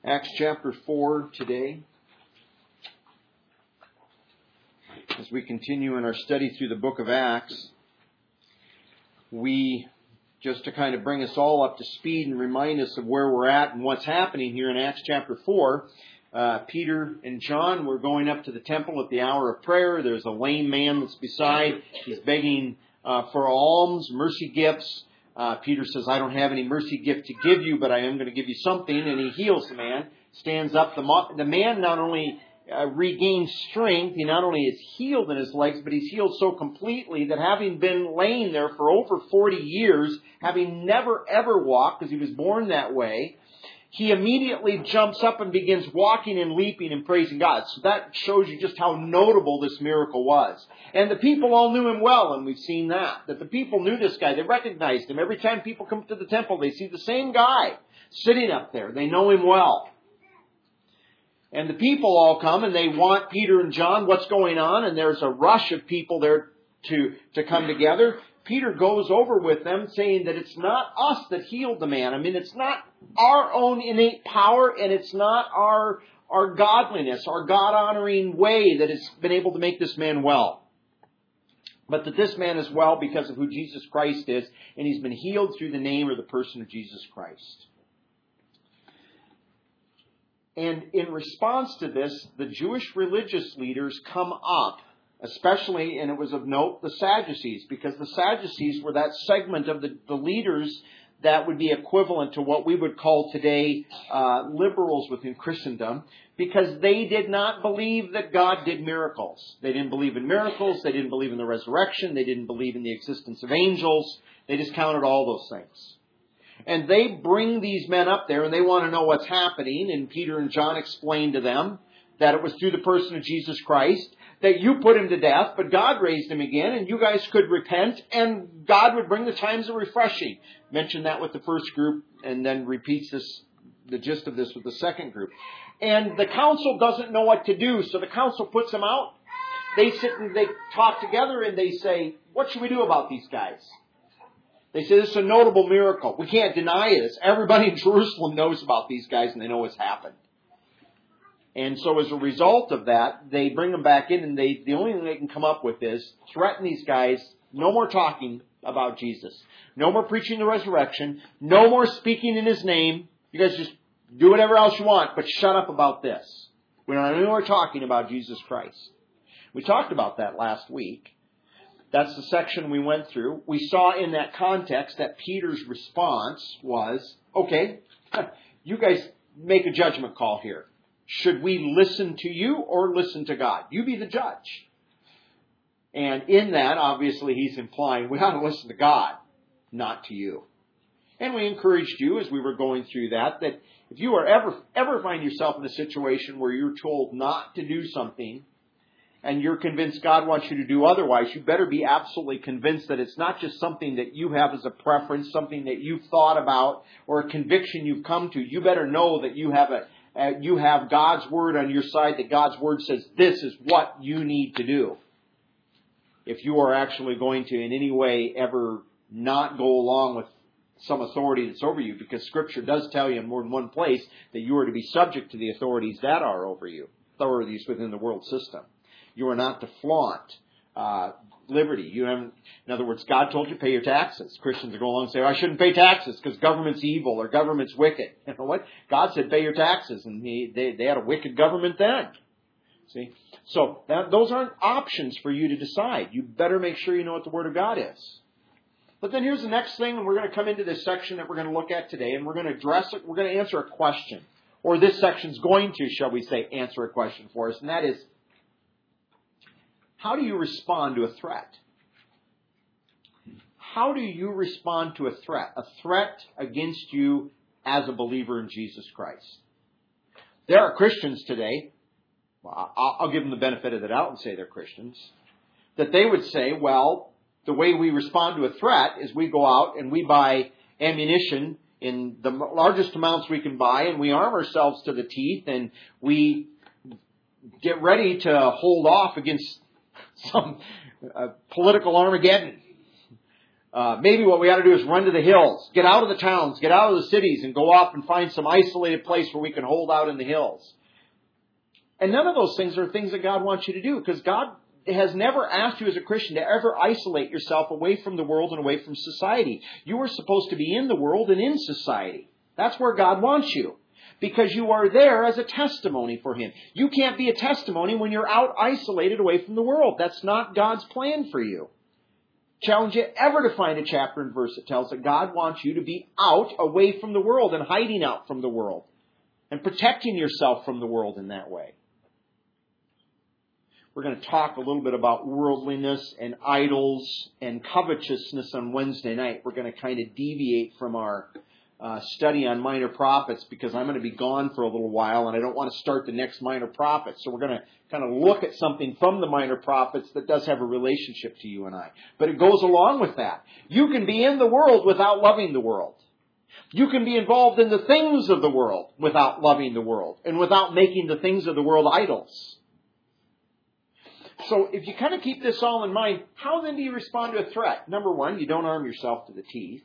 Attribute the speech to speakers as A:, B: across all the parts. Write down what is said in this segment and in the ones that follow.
A: Acts chapter 4 today. As we continue in our study through the book of Acts, just to kind of bring us all up to speed and remind us of where we're at and what's happening here in Acts chapter 4, Peter and John were going up to the temple at the hour of prayer. There's a lame man that's beside. He's begging for alms, mercy gifts. Peter says, I don't have any mercy gift to give you, but I am going to give you something. And he heals the man, stands up. The man not only regains strength, he not only is healed in his legs, but he's healed so completely that having been laying there for over 40 years, having never ever walked, because he was born that way, he immediately jumps up and begins walking and leaping and praising God. So that shows you just how notable this miracle was. And the people all knew him well, and we've seen that the people knew this guy. They recognized him. Every time people come to the temple, they see the same guy sitting up there. They know him well. And the people all come, and they want Peter and John. What's going on? And there's a rush of people there to come together. Peter goes over with them saying that it's not us that healed the man. I mean, it's not our own innate power, and it's not our godliness, our God-honoring way that has been able to make this man well. But that this man is well because of who Jesus Christ is, and he's been healed through the name or the person of Jesus Christ. And in response to this, the Jewish religious leaders come up, especially, and it was of note, the Sadducees, because the Sadducees were that segment of the leaders that would be equivalent to what we would call today liberals within Christendom, because they did not believe that God did miracles. They didn't believe in miracles. They didn't believe in the resurrection. They didn't believe in the existence of angels. They discounted all those things. And they bring these men up there, and they want to know what's happening, and Peter and John explain to them that it was through the person of Jesus Christ, that you put him to death, but God raised him again, and you guys could repent, and God would bring the times of refreshing. Mentioned that with the first group, and then repeats the gist of this with the second group. And the council doesn't know what to do, so the council puts them out. They sit and they talk together, and they say, what should we do about these guys? They say, this is a notable miracle. We can't deny this. Everybody in Jerusalem knows about these guys, and they know what's happened. And so as a result of that, they bring them back in, and the only thing they can come up with is threaten these guys. No more talking about Jesus. No more preaching the resurrection. No more speaking in his name. You guys just do whatever else you want, but shut up about this. We don't any more talking about Jesus Christ. We talked about that last week. That's the section we went through. We saw in that context that Peter's response was, okay, you guys make a judgment call here. Should we listen to you or listen to God? You be the judge. And in that, obviously, he's implying we ought to listen to God, not to you. And we encouraged you as we were going through that if you are ever find yourself in a situation where you're told not to do something, and you're convinced God wants you to do otherwise, you better be absolutely convinced that it's not just something that you have as a preference, something that you've thought about, or a conviction you've come to. You better know that you have God's Word on your side, that God's Word says this is what you need to do. If you are actually going to in any way ever not go along with some authority that's over you, because Scripture does tell you in more than one place that you are to be subject to the authorities that are over you, authorities within the world system. You are not to flaunt liberty. In other words, God told you to pay your taxes. Christians go along and say, I shouldn't pay taxes because government's evil or government's wicked. You know what? God said pay your taxes, and they had a wicked government then. See? So those aren't options for you to decide. You better make sure you know what the Word of God is. But then here's the next thing, and we're going to come into this section that we're going to look at today, and we're going to address it. We're going to answer a question. Or this section's going to, shall we say, answer a question for us, and that is, how do you respond to a threat? How do you respond to a threat? A threat against you as a believer in Jesus Christ. There are Christians today, I'll give them the benefit of the doubt and say they're Christians, that they would say, well, the way we respond to a threat is we go out and we buy ammunition in the largest amounts we can buy, and we arm ourselves to the teeth, and we get ready to hold off against some political Armageddon. Maybe what we ought to do is run to the hills, get out of the towns, get out of the cities, and go off and find some isolated place where we can hold out in the hills. And none of those things are things that God wants you to do, because God has never asked you as a Christian to ever isolate yourself away from the world and away from society. You are supposed to be in the world and in society. That's where God wants you, because you are there as a testimony for Him. You can't be a testimony when you're out isolated away from the world. That's not God's plan for you. Challenge you ever to find a chapter and verse that tells that God wants you to be out away from the world and hiding out from the world and protecting yourself from the world in that way. We're going to talk a little bit about worldliness and idols and covetousness on Wednesday night. We're going to kind of deviate from our study on minor prophets, because I'm going to be gone for a little while and I don't want to start the next minor prophet. So we're going to kind of look at something from the minor prophets that does have a relationship to you and I. But it goes along with that. You can be in the world without loving the world. You can be involved in the things of the world without loving the world and without making the things of the world idols. So if you kind of keep this all in mind, how then do you respond to a threat? Number one, you don't arm yourself to the teeth.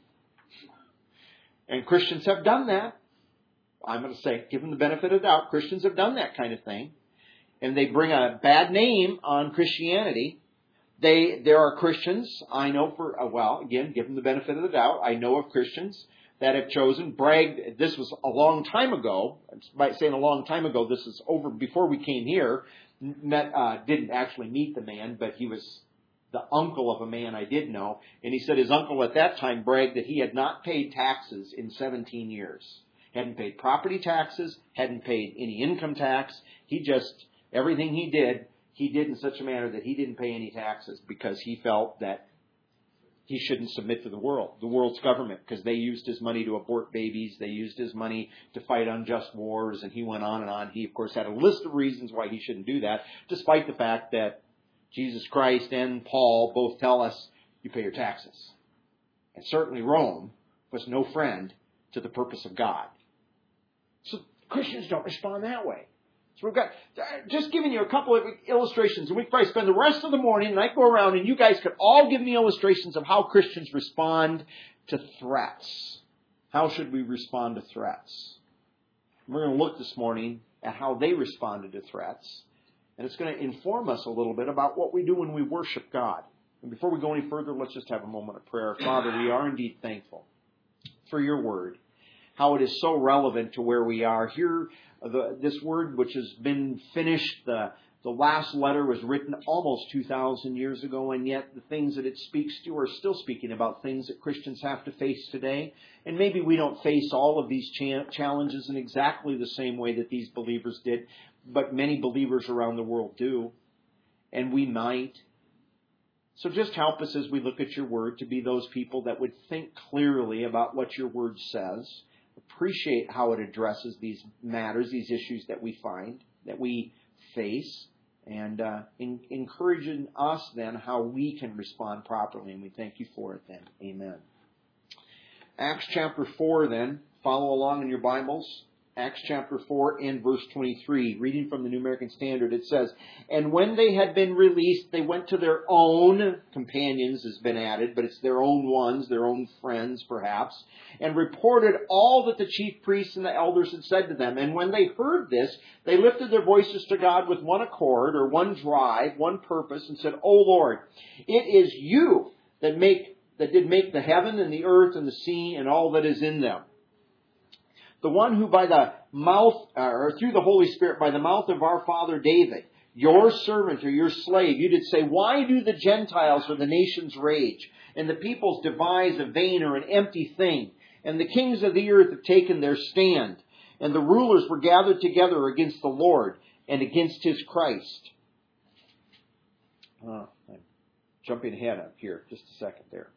A: And Christians have done that. I'm going to say, give them the benefit of the doubt, Christians have done that kind of thing. And they bring a bad name on Christianity. There are Christians, I know again, give them the benefit of the doubt, I know of Christians that have bragged, this was a long time ago, by saying a long time ago, this is over before we came here, didn't actually meet the man, but he was the uncle of a man I did know, and he said his uncle at that time bragged that he had not paid taxes in 17 years. Hadn't paid property taxes, hadn't paid any income tax. Everything he did in such a manner that he didn't pay any taxes, because he felt that he shouldn't submit to the world's government, because they used his money to abort babies, they used his money to fight unjust wars, and he went on and on. He, of course, had a list of reasons why he shouldn't do that, despite the fact that Jesus Christ and Paul both tell us you pay your taxes. And certainly Rome was no friend to the purpose of God. So Christians don't respond that way. So we've got, just giving you a couple of illustrations, and we could probably spend the rest of the morning, and I go around, and you guys could all give me illustrations of how Christians respond to threats. How should we respond to threats? We're going to look this morning at how they responded to threats, and it's going to inform us a little bit about what we do when we worship God. And before we go any further, let's just have a moment of prayer. Father, we are indeed thankful for your word, how it is so relevant to where we are. Here, this word which has been finished, the last letter was written almost 2,000 years ago, and yet the things that it speaks to are still speaking about things that Christians have to face today. And maybe we don't face all of these challenges in exactly the same way that these believers did, but many believers around the world do, and we might. So just help us as we look at your word to be those people that would think clearly about what your word says, appreciate how it addresses these matters, these issues that we find, that we face, and encouraging us then how we can respond properly. And we thank you for it then. Amen. Acts chapter 4 then. Follow along in your Bibles. Acts chapter 4 and verse 23. Reading from the New American Standard, it says, "And when they had been released, they went to their own," companions has been added, but it's their own ones, their own friends perhaps, "and reported all that the chief priests and the elders had said to them. And when they heard this, they lifted their voices to God with one accord," or one drive, one purpose, "and said, O Lord, it is you that did make the heaven and the earth and the sea and all that is in them. The one who by the mouth, or through the Holy Spirit, by the mouth of our father David, your servant or your slave, you did say, why do the Gentiles or the nations rage, and the peoples devise a vain or an empty thing? And the kings of the earth have taken their stand, and the rulers were gathered together against the Lord and against his Christ." I'm jumping ahead up here, just a second there.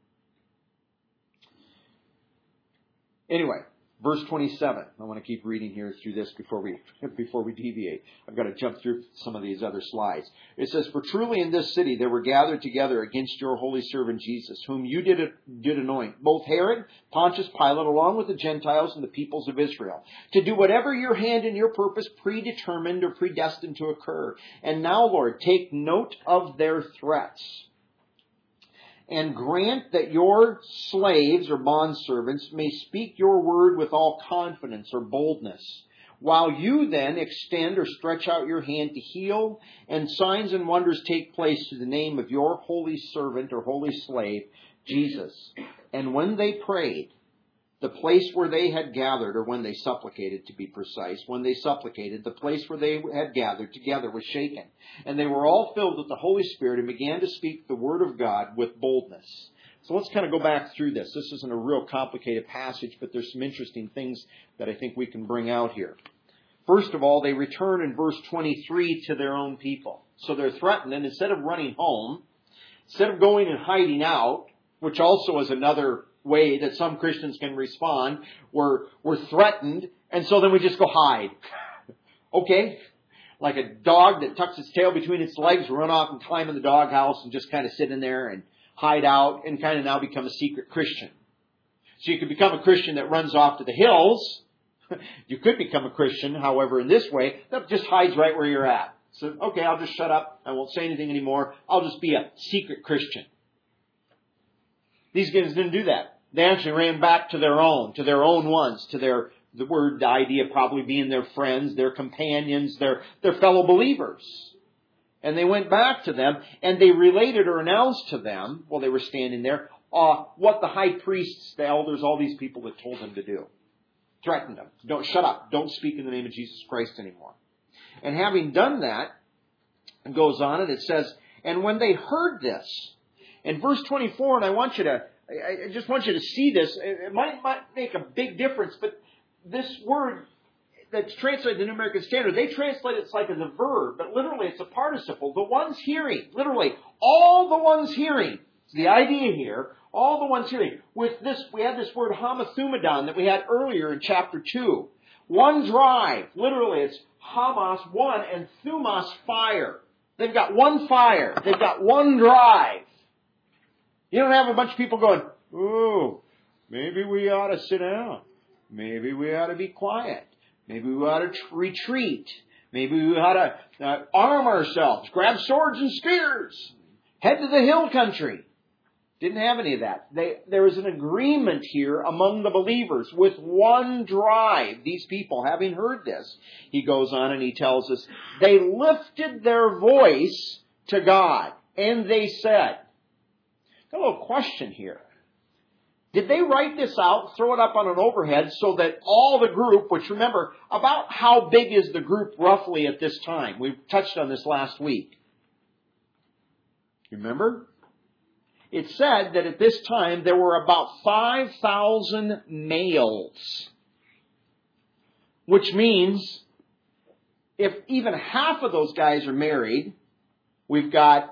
A: Anyway. Verse 27. I want to keep reading here through this before we deviate. I've got to jump through some of these other slides. It says, "For truly in this city they were gathered together against your holy servant Jesus, whom you did anoint, both Herod, Pontius Pilate, along with the Gentiles and the peoples of Israel, to do whatever your hand and your purpose predetermined or predestined to occur. And now, Lord, take note of their threats and grant that your slaves or bondservants may speak your word with all confidence or boldness, while you then extend or stretch out your hand to heal, and signs and wonders take place through the name of your holy servant or holy slave, Jesus. And when they prayed, the place where they had gathered, or when they supplicated to be precise, when they supplicated, the place where they had gathered together was shaken. And they were all filled with the Holy Spirit and began to speak the word of God with boldness. So let's kind of go back through this. This isn't a real complicated passage, but there's some interesting things that I think we can bring out here. First of all, they return in verse 23 to their own people. So they're threatened, and instead of running home, instead of going and hiding out, which also is another way that some Christians can respond, we're threatened, and so then we just go hide. Okay? Like a dog that tucks its tail between its legs, run off and climb in the doghouse and just kind of sit in there and hide out and kind of now become a secret Christian. So you could become a Christian that runs off to the hills. You could become a Christian, however, in this way, that just hides right where you're at. So, okay, I'll just shut up. I won't say anything anymore. I'll just be a secret Christian. These guys didn't do that. They actually ran back to their own ones, to the idea probably being their friends, their companions, their fellow believers. And they went back to them, and they related or announced to them, while they were standing there, what the high priests, the elders, all these people had told them to do. Threatened them. Don't shut up. Don't speak in the name of Jesus Christ anymore. And having done that, it goes on and it says, and when they heard this, in verse 24, and I just want you to see this. It might make a big difference, but this word that's translated in the New American Standard, they translate it like as a verb, but literally it's a participle. The ones hearing, literally, all the ones hearing. It's the idea here, all the ones hearing. With this, we had this word hamathumadon that we had earlier in chapter 2. One drive, literally it's hamas, one, and thumos, fire. They've got one fire. They've got one drive. You don't have a bunch of people going, oh, maybe we ought to sit down. Maybe we ought to be quiet. Maybe we ought to retreat. Maybe we ought to arm ourselves, grab swords and spears, head to the hill country. Didn't have any of that. There was an agreement here among the believers with one drive. These people, having heard this, he goes on and he tells us, they lifted their voice to God, and they said, a little question here. Did they write this out, throw it up on an overhead so that all the group, which remember, about how big is the group roughly at this time? We touched on this last week. Remember? It said that at this time there were about 5,000 males. Which means if even half of those guys are married, we've got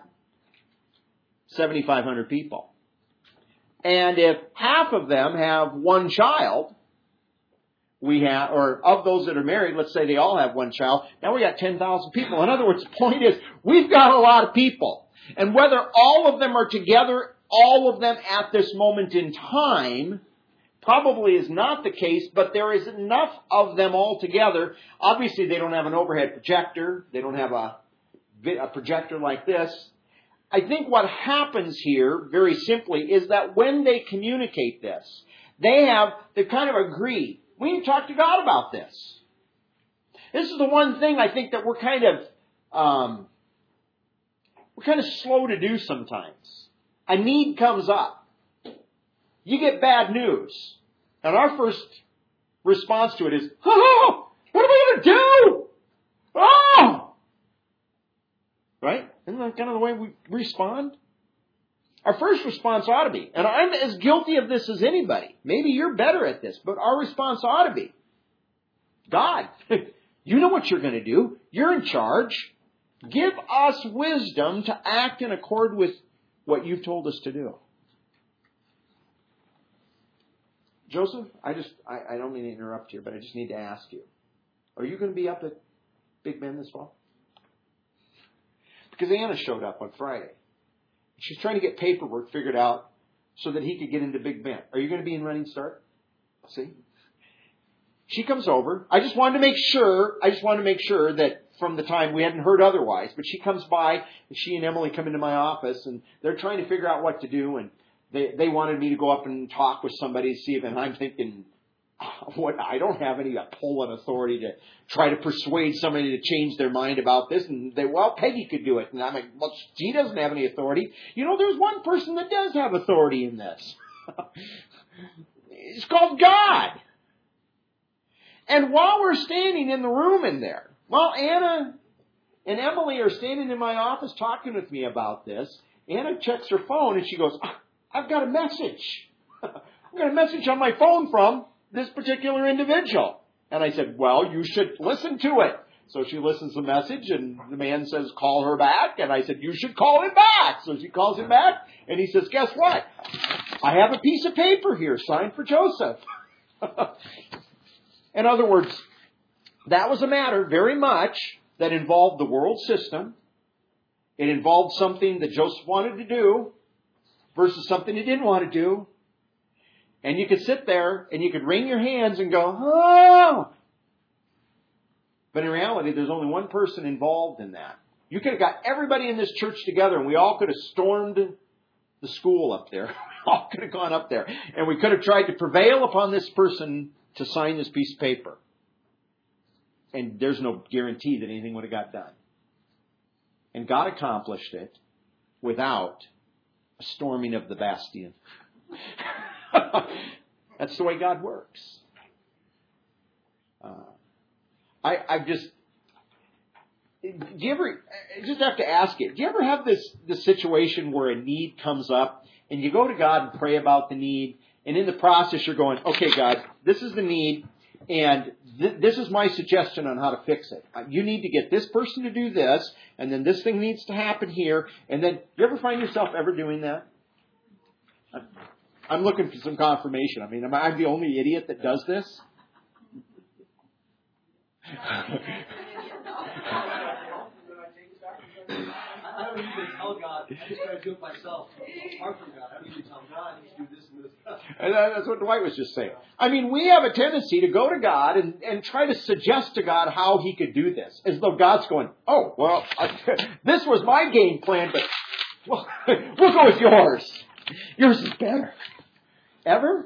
A: 7,500 people. And if half of them have one child, or of those that are married, let's say they all have one child, now we got 10,000 people. In other words, the point is, we've got a lot of people. And whether all of them are together, all of them at this moment in time, probably is not the case, but there is enough of them all together. Obviously, they don't have an overhead projector. They don't have a projector like this. I think what happens here, very simply, is that when they communicate this, they kind of agree. We need to talk to God about this. This is the one thing I think that we're kind of slow to do sometimes. A need comes up. You get bad news. And our first response to it is, oh, what are we going to do? Oh! Right? Isn't that kind of the way we respond? Our first response ought to be, and I'm as guilty of this as anybody. Maybe you're better at this, but our response ought to be, God, you know what you're going to do. You're in charge. Give us wisdom to act in accord with what you've told us to do. Joseph, I don't mean to interrupt here, but I just need to ask you. Are you going to be up at Big Bend this fall? Because Anna showed up on Friday. She's trying to get paperwork figured out so that he could get into Big Bend. Are you going to be in Running Start? See? She comes over. I just wanted to make sure that from the time we hadn't heard otherwise. But she comes by, and she and Emily come into my office, and they're trying to figure out what to do. And they wanted me to go up and talk with somebody to see if, and I'm thinking, what? I don't have any pull and authority to try to persuade somebody to change their mind about this. And Peggy could do it. And I'm like, well, she doesn't have any authority. There's one person that does have authority in this. It's called God. And while we're standing in the room in there, while Anna and Emily are standing in my office talking with me about this, Anna checks her phone and she goes, I've got a message. I've got a message on my phone from this particular individual. And I said, well, you should listen to it. So she listens to the message, and the man says, call her back. And I said, you should call him back. So she calls him back, and he says, guess what? I have a piece of paper here signed for Joseph. In other words, that was a matter very much that involved the world system. It involved something that Joseph wanted to do versus something he didn't want to do. And you could sit there and you could wring your hands and go, oh! But in reality, there's only one person involved in that. You could have got everybody in this church together and we all could have stormed the school up there. We all could have gone up there. And we could have tried to prevail upon this person to sign this piece of paper. And there's no guarantee that anything would have got done. And God accomplished it without a storming of the bastion. That's the way God works. I just have to ask you, do you ever have this situation where a need comes up and you go to God and pray about the need, and in the process you're going, okay, God, this is the need, and this is my suggestion on how to fix it. You need to get this person to do this, and then this thing needs to happen here, and then, do you ever find yourself ever doing that? I'm looking for some confirmation. I mean, am I the only idiot that does this?
B: I don't usually tell God. I just try to do it myself. Apart from God, I don't usually tell God, I need to do this and this.
A: And that's what Dwight was just saying. I mean, we have a tendency to go to God and try to suggest to God how He could do this. As though God's going, oh, well, this was my game plan, but we'll go with yours. Yours is better. Ever?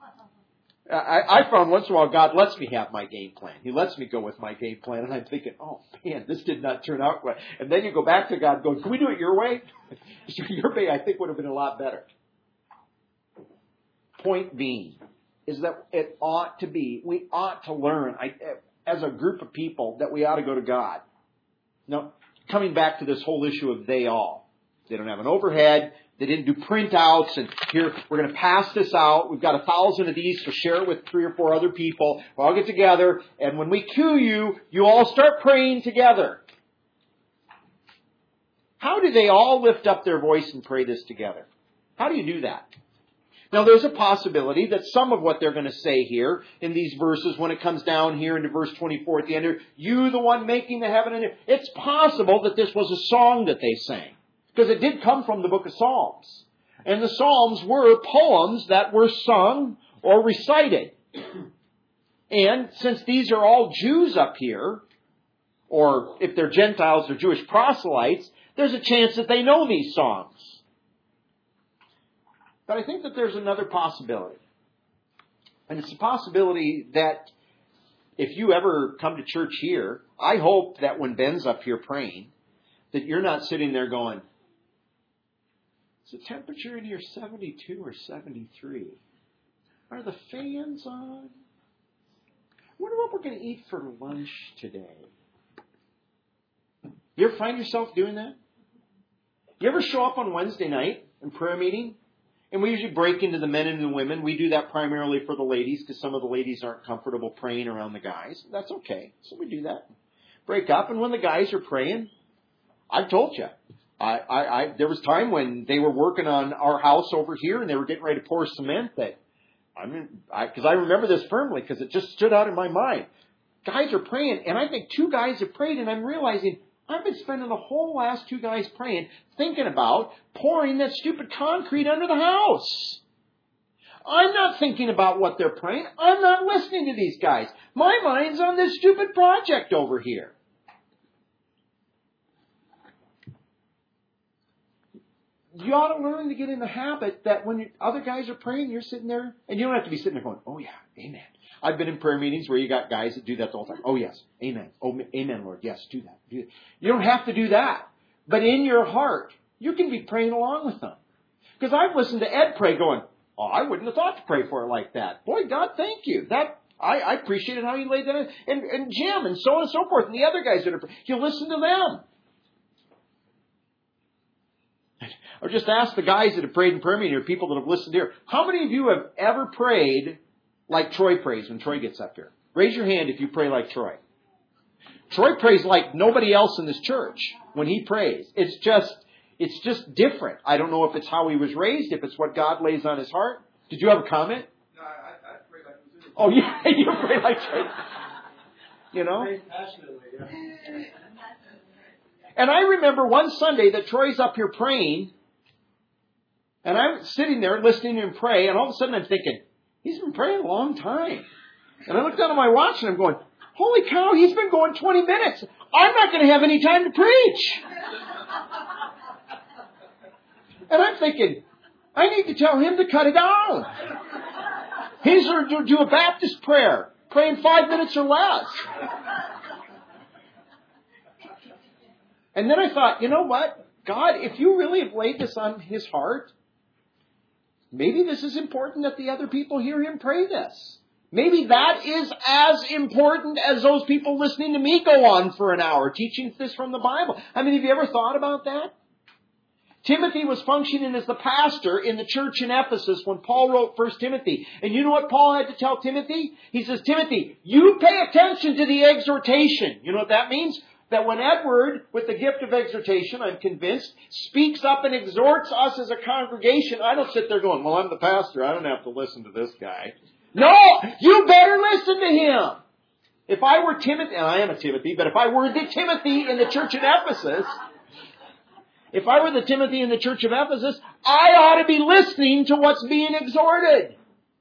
A: I found once in a while God lets me have my game plan. He lets me go with my game plan, and I'm thinking, oh man, this did not turn out right. And then you go back to God going, can we do it your way? Your way, I think, would have been a lot better. Point being is that it ought to be, we ought to learn as a group of people that we ought to go to God. Now, coming back to this whole issue of they all. They don't have an overhead. They didn't do printouts, and here, we're going to pass this out. We've got 1,000 of these, so share it with 3 or 4 other people. We'll all get together, and when we cue you, you all start praying together. How do they all lift up their voice and pray this together? How do you do that? Now, there's a possibility that some of what they're going to say here in these verses, when it comes down here into verse 24 at the end, you, the one making the heaven and earth. It's possible that this was a song that they sang. Because it did come from the book of Psalms. And the Psalms were poems that were sung or recited. And since these are all Jews up here, or if they're Gentiles or Jewish proselytes, there's a chance that they know these songs. But I think that there's another possibility. And it's a possibility that if you ever come to church here, I hope that when Ben's up here praying, that you're not sitting there going, is the temperature in here 72 or 73? Are the fans on? I wonder what we're going to eat for lunch today. You ever find yourself doing that? You ever show up on Wednesday night in prayer meeting? And we usually break into the men and the women. We do that primarily for the ladies because some of the ladies aren't comfortable praying around the guys. That's okay. So we do that. Break up. And when the guys are praying, I've told you. There was time when they were working on our house over here and they were getting ready to pour cement because I remember this firmly because it just stood out in my mind. Guys are praying, and I think 2 guys have prayed, and I'm realizing I've been spending the whole last 2 guys praying, thinking about pouring that stupid concrete under the house. I'm not thinking about what they're praying. I'm not listening to these guys. My mind's on this stupid project over here. you ought to learn to get in the habit that when other guys are praying, you're sitting there, and you don't have to be sitting there going, oh yeah, amen. I've been in prayer meetings where you got guys that do that the whole time. Oh yes, amen. Oh, amen, Lord. Yes, do that. Do that. You don't have to do that. But in your heart, you can be praying along with them. Because I've listened to Ed pray going, oh, I wouldn't have thought to pray for it like that. Boy, God, thank you. I appreciated how you laid that in. And Jim and so on and so forth. And the other guys that are praying. You listen to them. Or just ask the guys that have prayed in prayer meeting or people that have listened here. How many of you have ever prayed like Troy prays when Troy gets up here? Raise your hand if you pray like Troy. Troy prays like nobody else in this church when he prays. It's just different. I don't know if it's how he was raised, if it's what God lays on his heart. Did you have a comment?
B: No, I pray like Missouri.
A: Oh, yeah, you pray like Troy. You know?
B: Pray passionately, yeah.
A: And I remember one Sunday that Troy's up here praying, and I'm sitting there listening to him pray, and all of a sudden I'm thinking, he's been praying a long time. And I look down at my watch and I'm going, holy cow, he's been going 20 minutes. I'm not going to have any time to preach. And I'm thinking, I need to tell him to cut it down. He's going to do a Baptist prayer, praying 5 minutes or less. And then I thought, you know what? God, if you really have laid this on his heart, maybe this is important that the other people hear him pray this. Maybe that is as important as those people listening to me go on for an hour teaching this from the Bible. I mean, have you ever thought about that? Timothy was functioning as the pastor in the church in Ephesus when Paul wrote 1 Timothy. And you know what Paul had to tell Timothy? He says, Timothy, you pay attention to the exhortation. You know what that means? That when Edward, with the gift of exhortation, I'm convinced, speaks up and exhorts us as a congregation, I don't sit there going, well, I'm the pastor. I don't have to listen to this guy. No, you better listen to him. If I were Timothy, and I am a Timothy, but if I were the Timothy in the church in Ephesus, if I were the Timothy in the church of Ephesus, I ought to be listening to what's being exhorted.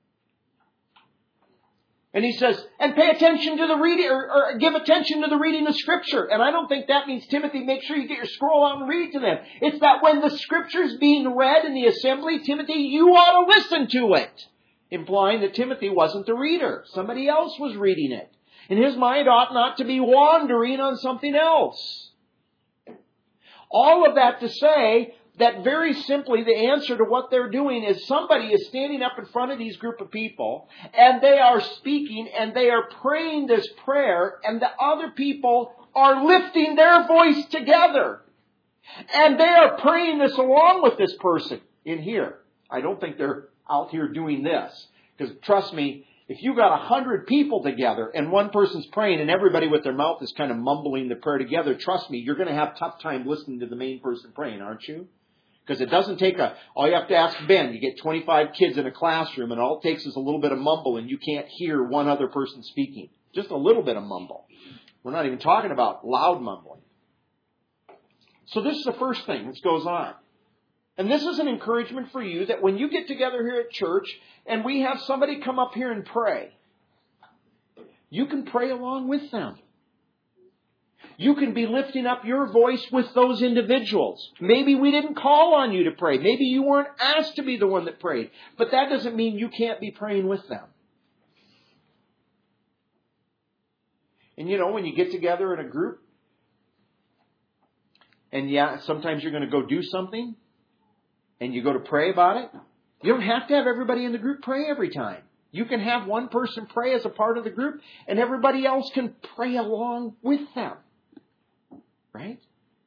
A: And he says, and pay attention to the reading, or give attention to the reading of Scripture. And I don't think that means, Timothy, make sure you get your scroll out and read to them. It's that when the Scripture's being read in the assembly, Timothy, you ought to listen to it. Implying that Timothy wasn't the reader. Somebody else was reading it. And his mind ought not to be wandering on something else. All of that to say that very simply the answer to what they're doing is somebody is standing up in front of these group of people and they are speaking and they are praying this prayer and the other people are lifting their voice together. And they are praying this along with this person in here. I don't think they're out here doing this. Because trust me, if you got 100 people together and one person's praying and everybody with their mouth is kind of mumbling the prayer together, trust me, you're going to have a tough time listening to the main person praying, aren't you? Because it doesn't take all you have to ask Ben, you get 25 kids in a classroom and all it takes is a little bit of mumble and you can't hear one other person speaking. Just a little bit of mumble. We're not even talking about loud mumbling. So this is the first thing that goes on. And this is an encouragement for you that when you get together here at church and we have somebody come up here and pray, you can pray along with them. You can be lifting up your voice with those individuals. Maybe we didn't call on you to pray. Maybe you weren't asked to be the one that prayed. But that doesn't mean you can't be praying with them. And you know, when you get together in a group, and yeah, sometimes you're going to go do something, and you go to pray about it, you don't have to have everybody in the group pray every time. You can have one person pray as a part of the group, and everybody else can pray along with them. Right?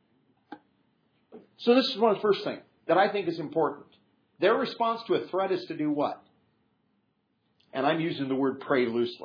A: So this is one of the first things that I think is important. Their response to a threat is to do what? And I'm using the word pray loosely.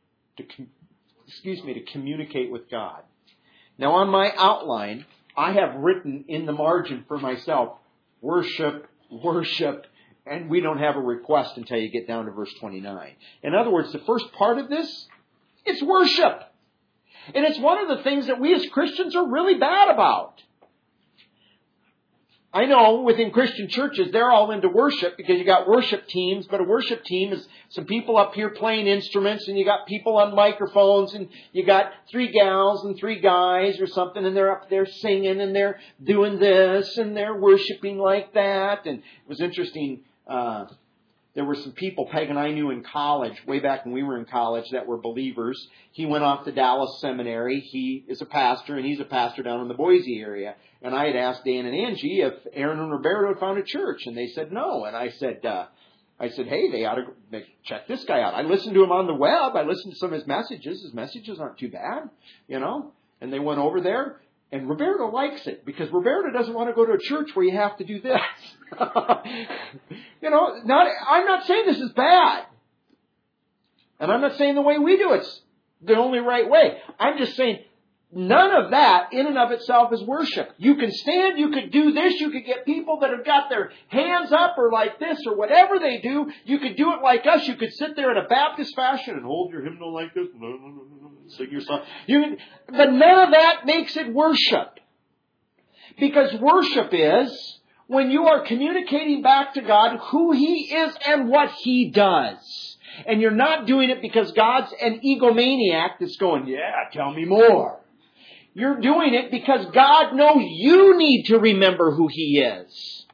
A: To communicate with God. Now on my outline, I have written in the margin for myself, worship, and we don't have a request until you get down to verse 29. In other words, the first part of this, it's worship. And it's one of the things that we as Christians are really bad about. I know within Christian churches, they're all into worship because you got worship teams, but a worship team is some people up here playing instruments and you got people on microphones and you got 3 gals and 3 guys or something and they're up there singing and they're doing this and they're worshiping like that. And it was interesting, there were some people Peg and I knew in college, way back when we were in college, that were believers. He went off to Dallas Seminary. He is a pastor, and he's a pastor down in the Boise area. And I had asked Dan and Angie if Aaron and Roberto had found a church, and they said no. And I said, hey, they ought to check this guy out. I listened to him on the web. I listened to some of his messages. His messages aren't too bad, you know. And they went over there. And Roberto likes it because Roberto doesn't want to go to a church where you have to do this. You know, I'm not saying this is bad. And I'm not saying the way we do it's the only right way. I'm just saying none of that in and of itself is worship. You can stand, you could do this, you could get people that have got their hands up or like this or whatever they do. You could do it like us. You could sit there in a Baptist fashion and hold your hymnal like this. Sing your song. But none of that makes it worship. Because worship is when you are communicating back to God who He is and what He does. And you're not doing it because God's an egomaniac that's going, yeah, tell me more. You're doing it because God knows you need to remember who He is.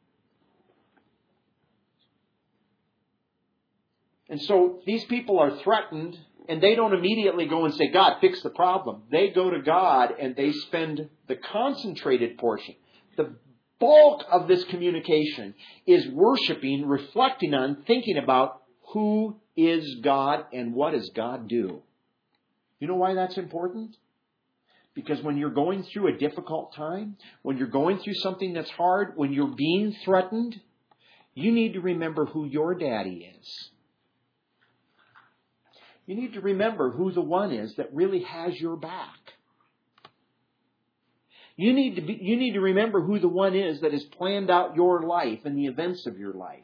A: And so these people are threatened, and they don't immediately go and say, God, fix the problem. They go to God and they spend the concentrated portion. The bulk of this communication is worshiping, reflecting on, thinking about who is God and what does God do. You know why that's important? Because when you're going through a difficult time, when you're going through something that's hard, when you're being threatened, you need to remember who your daddy is. You need to remember who the one is that really has your back. You need to remember who the one is that has planned out your life and the events of your life.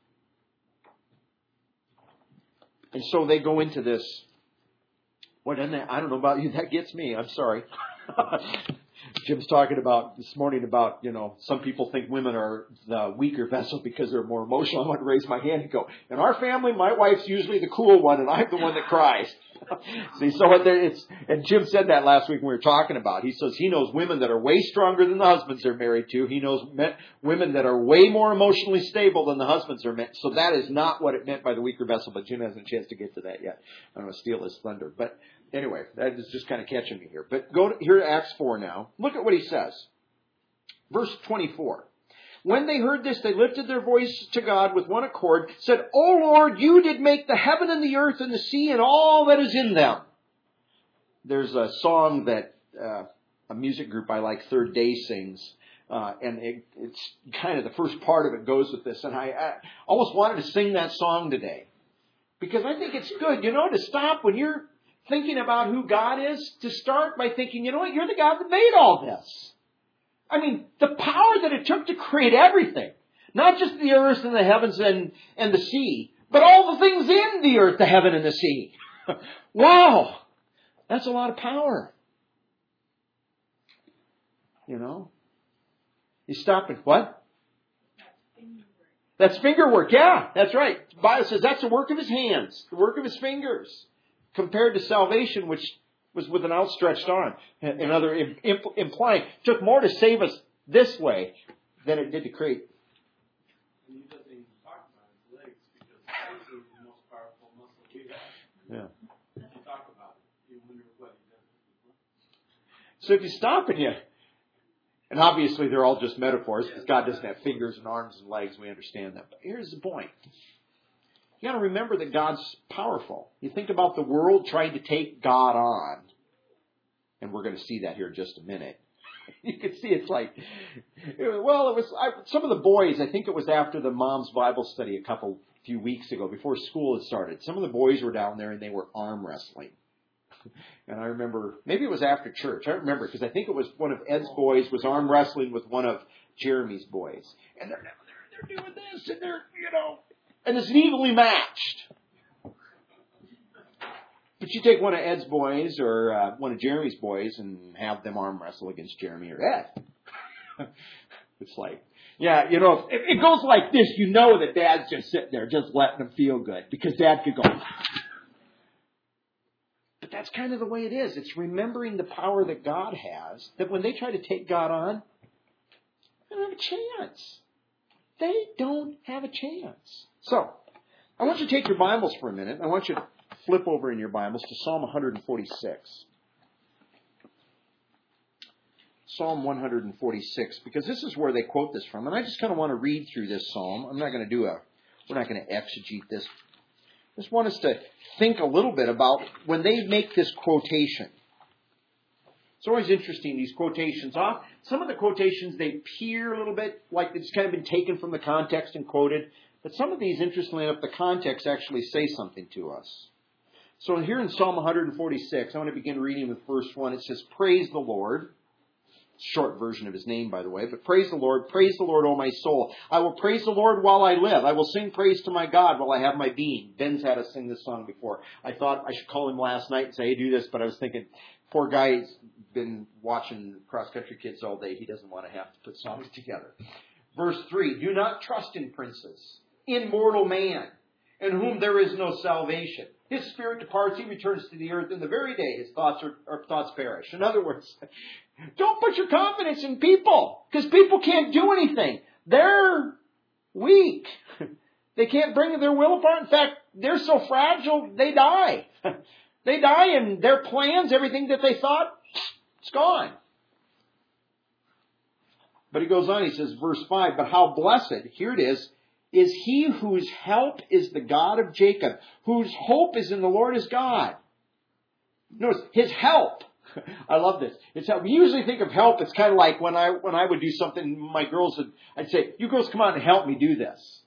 A: And so they go into this. What, I don't know about you, that gets me. I'm sorry. Jim's talking about this morning about, some people think women are the weaker vessel because they're more emotional. I want to raise my hand and go, in our family, my wife's usually the cool one and I'm the one that cries. See, so and Jim said that last week when we were talking about. He says he knows women that are way stronger than the husbands they're married to. He knows women that are way more emotionally stable than the husbands are meant. So that is not what it meant by the weaker vessel, but Jim hasn't a chance to get to that yet. I don't want to steal his thunder. But anyway, that is just kind of catching me here. But go here to Acts 4 now. Look at what he says. Verse 24. When they heard this, they lifted their voice to God with one accord, said, O Lord, you did make the heaven and the earth and the sea and all that is in them. There's a song that a music group I like, Third Day, sings. And it's kind of the first part of it goes with this. And I almost wanted to sing that song today. Because I think it's good, to stop when you're thinking about who God is, to start by thinking, you know what, you're the God that made all this. I mean, the power that it took to create everything, not just the earth and the heavens and the sea, but all the things in the earth, the heaven and the sea. Wow! That's a lot of power. You stop at what? That's finger work. Yeah, that's right. The Bible says that's the work of his hands, the work of his fingers, compared to salvation, which was with an outstretched arm. Another implying it took more to save us this way than it did to create.
B: And he doesn't even talk about his legs because legs are the most powerful muscle we have.
A: Yeah.
B: You talk about it. You wonder what he does.
A: So if you stop and and obviously they're all just metaphors because God doesn't have fingers and arms and legs. We understand that. But here's the point. You got to remember that God's powerful. You think about the world trying to take God on. And we're going to see that here in just a minute. You can see it's like, some of the boys, I think it was after the mom's Bible study a few weeks ago, before school had started. Some of the boys were down there and they were arm wrestling. And I remember, maybe it was after church. I don't remember because I think it was one of Ed's boys was arm wrestling with one of Jeremy's boys. And they're doing this and they're, and it's evenly matched. But you take one of Ed's boys or one of Jeremy's boys and have them arm wrestle against Jeremy or Ed. It's like, Yeah, you know, if it goes like this, you know that Dad's just sitting there, just letting him feel good, because Dad could go. But that's kind of the way it is. It's remembering the power that God has, that when they try to take God on, they don't have a chance. They don't have a chance. So, I want you to take your Bibles for a minute. I want you to flip over in your Bibles to Psalm 146. Psalm 146, because this is where they quote this from. And I just kind of want to read through this psalm. We're not going to exegete this. I just want us to think a little bit about when they make this quotation. It's always interesting, these quotations. Some of the quotations, they appear a little bit like it's kind of been taken from the context and quoted. But some of these, interestingly enough, the context actually say something to us. So here in Psalm 146, I want to begin reading with verse 1. It says, "Praise the Lord." Short version of his name, by the way. But praise the Lord, O my soul. I will praise the Lord while I live. I will sing praise to my God while I have my being. Ben's had us sing this song before. I thought I should call him last night and say, hey, do this. But I was thinking, poor guy's been watching cross-country kids all day. He doesn't want to have to put songs together. Verse 3, "Do not trust in princes, in mortal man, in whom there is no salvation. His spirit departs, he returns to the earth in the very day his thoughts perish." In other words, don't put your confidence in people, because people can't do anything. They're weak. They can't bring their will apart. In fact, they're so fragile, they die. They die, and their plans, everything that they thought, it's gone. But he goes on, he says, verse 5, "But how blessed," here it is he whose help is the God of Jacob, whose hope is in the Lord his God. Notice, his help. I love this. It's help. We usually think of help, it's kind of like when I would do something, my girls I'd say, "You girls come out and help me do this."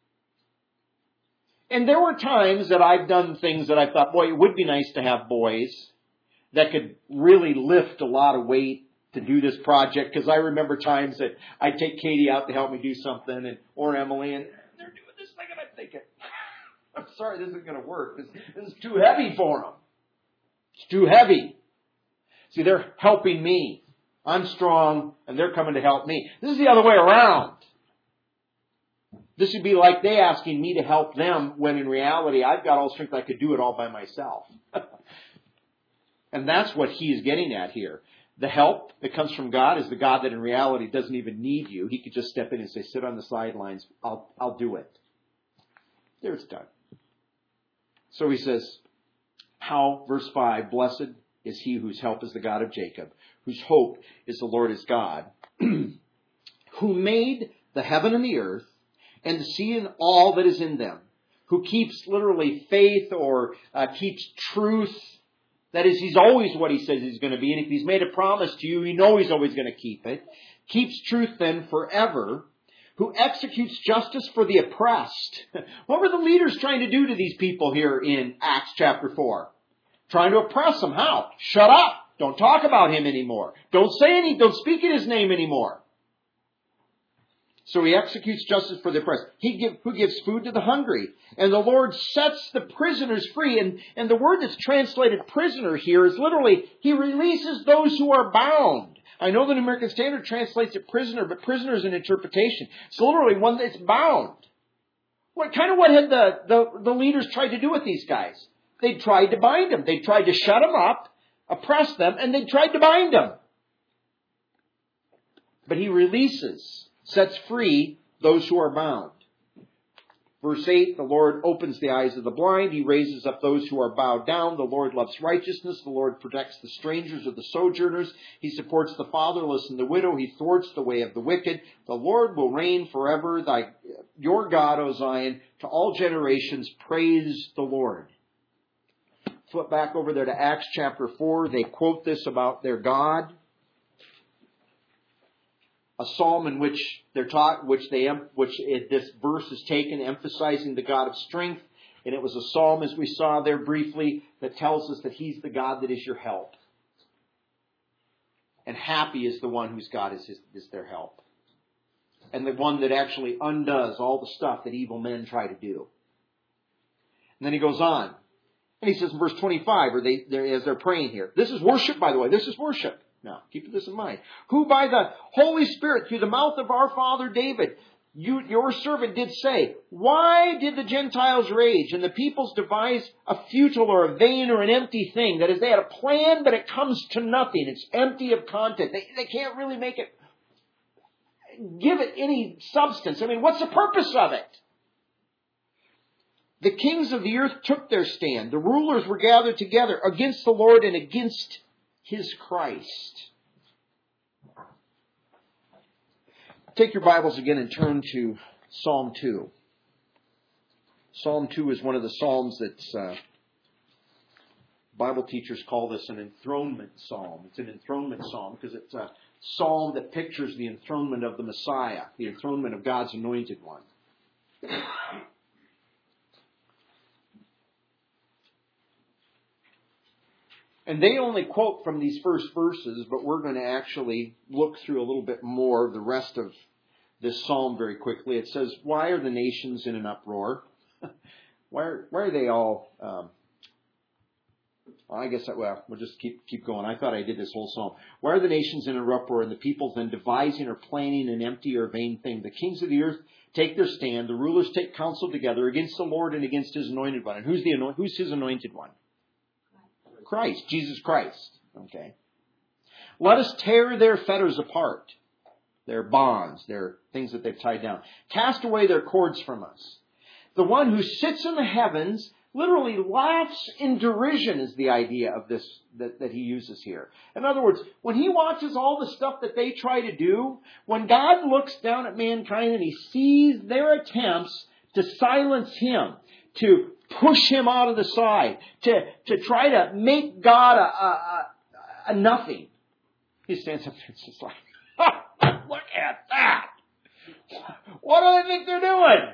A: And there were times that I've done things that I thought, boy, it would be nice to have boys that could really lift a lot of weight to do this project, because I remember times that I'd take Katie out to help me do something, or Emily, and they're doing this thing, and I'm thinking, I'm sorry, this isn't going to work. This is too heavy for them. It's too heavy. See, they're helping me. I'm strong, and they're coming to help me. This is the other way around. This would be like they asking me to help them, when in reality, I've got all strength. I could do it all by myself. And that's what he is getting at here. The help that comes from God is the God that in reality doesn't even need you. He could just step in and say, "Sit on the sidelines. I'll do it." There, it's done. So he says, verse 5, "Blessed is he whose help is the God of Jacob, whose hope is the Lord his God, who made the heaven and the earth, and the sea and all that is in them, who keeps," literally, faith, or keeps truth. That is, he's always what he says he's going to be. And if he's made a promise to you, you know he's always going to keep it. "Keeps truth then forever, who executes justice for the oppressed." What were the leaders trying to do to these people here in Acts chapter 4? Trying to oppress them. How? Shut up. Don't talk about him anymore. Don't don't speak in his name anymore. So he executes justice for the oppressed. Who gives food to the hungry. And the Lord sets the prisoners free. And the word that's translated prisoner here is literally, he releases those who are bound. I know the New American Standard translates it prisoner, but prisoner is an interpretation. It's literally one that's bound. What had the leaders tried to do with these guys? They tried to bind them. They tried to shut them up, oppress them, and they tried to bind them. But he releases, sets free those who are bound. Verse 8, "The Lord opens the eyes of the blind. He raises up those who are bowed down. The Lord loves righteousness. The Lord protects the strangers or the sojourners. He supports the fatherless and the widow. He thwarts the way of the wicked. The Lord will reign forever. Your God, O Zion, to all generations, praise the Lord." Flip back over there to Acts chapter 4. They quote this about their God. A psalm in which they're taught, this verse is taken, emphasizing the God of strength. And it was a psalm, as we saw there briefly, that tells us that he's the God that is your help. And happy is the one whose God is their help. And the one that actually undoes all the stuff that evil men try to do. And then he goes on. And he says in verse 25, as they're praying here. This is worship, by the way. This is worship. Now, keep this in mind. Who by the Holy Spirit, through the mouth of our father David, your servant did say, why did the Gentiles rage and the peoples devise a futile or a vain or an empty thing? That is, they had a plan, but it comes to nothing. It's empty of content. They can't really give it any substance. I mean, what's the purpose of it? The kings of the earth took their stand. The rulers were gathered together against the Lord and against His Christ. Take your Bibles again and turn to Psalm 2. Psalm 2 is one of the Psalms that Bible teachers call this an enthronement psalm. It's an enthronement psalm because it's a psalm that pictures the enthronement of the Messiah, the enthronement of God's anointed one. And they only quote from these first verses, but we're going to actually look through a little bit more of the rest of this psalm very quickly. It says, why are the nations in an uproar? Why are they all... we'll just keep going. I thought I did this whole psalm. Why are the nations in an uproar and the peoples then devising or planning an empty or vain thing? The kings of the earth take their stand. The rulers take counsel together against the Lord and against His anointed one. And who's His anointed one? Christ, Jesus Christ. Okay. Let us tear their fetters apart, their bonds, their things that they've tied down. Cast away their cords from us. The one who sits in the heavens literally laughs in derision is the idea of this that he uses here. In other words, when He watches all the stuff that they try to do, when God looks down at mankind and He sees their attempts to silence Him, to push Him out of the side, to try to make God a nothing. He stands up there and says like, look at that! What do they think they're doing?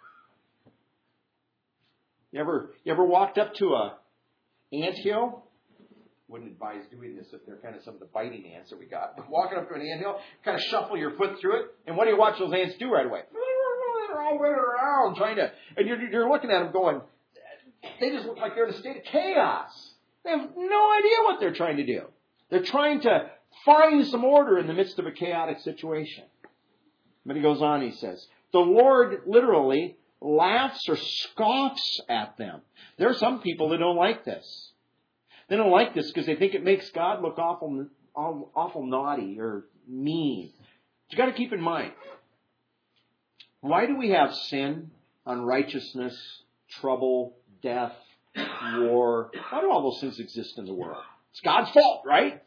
A: You ever walked up to a anthill? Wouldn't advise doing this if they're kind of some of the biting ants that we got. But walking up to an anthill, kind of shuffle your foot through it, and what do you watch those ants do right away? They're all running around trying to, and you're looking at them going, they just look like they're in a state of chaos. They have no idea what they're trying to do. They're trying to find some order in the midst of a chaotic situation. But he goes on, he says, the Lord literally laughs or scoffs at them. There are some people that don't like this. They don't like this because they think it makes God look awful naughty or mean. But you got to keep in mind, why do we have sin, unrighteousness, trouble, death, war? Why do all those things exist in the world? It's God's fault, right?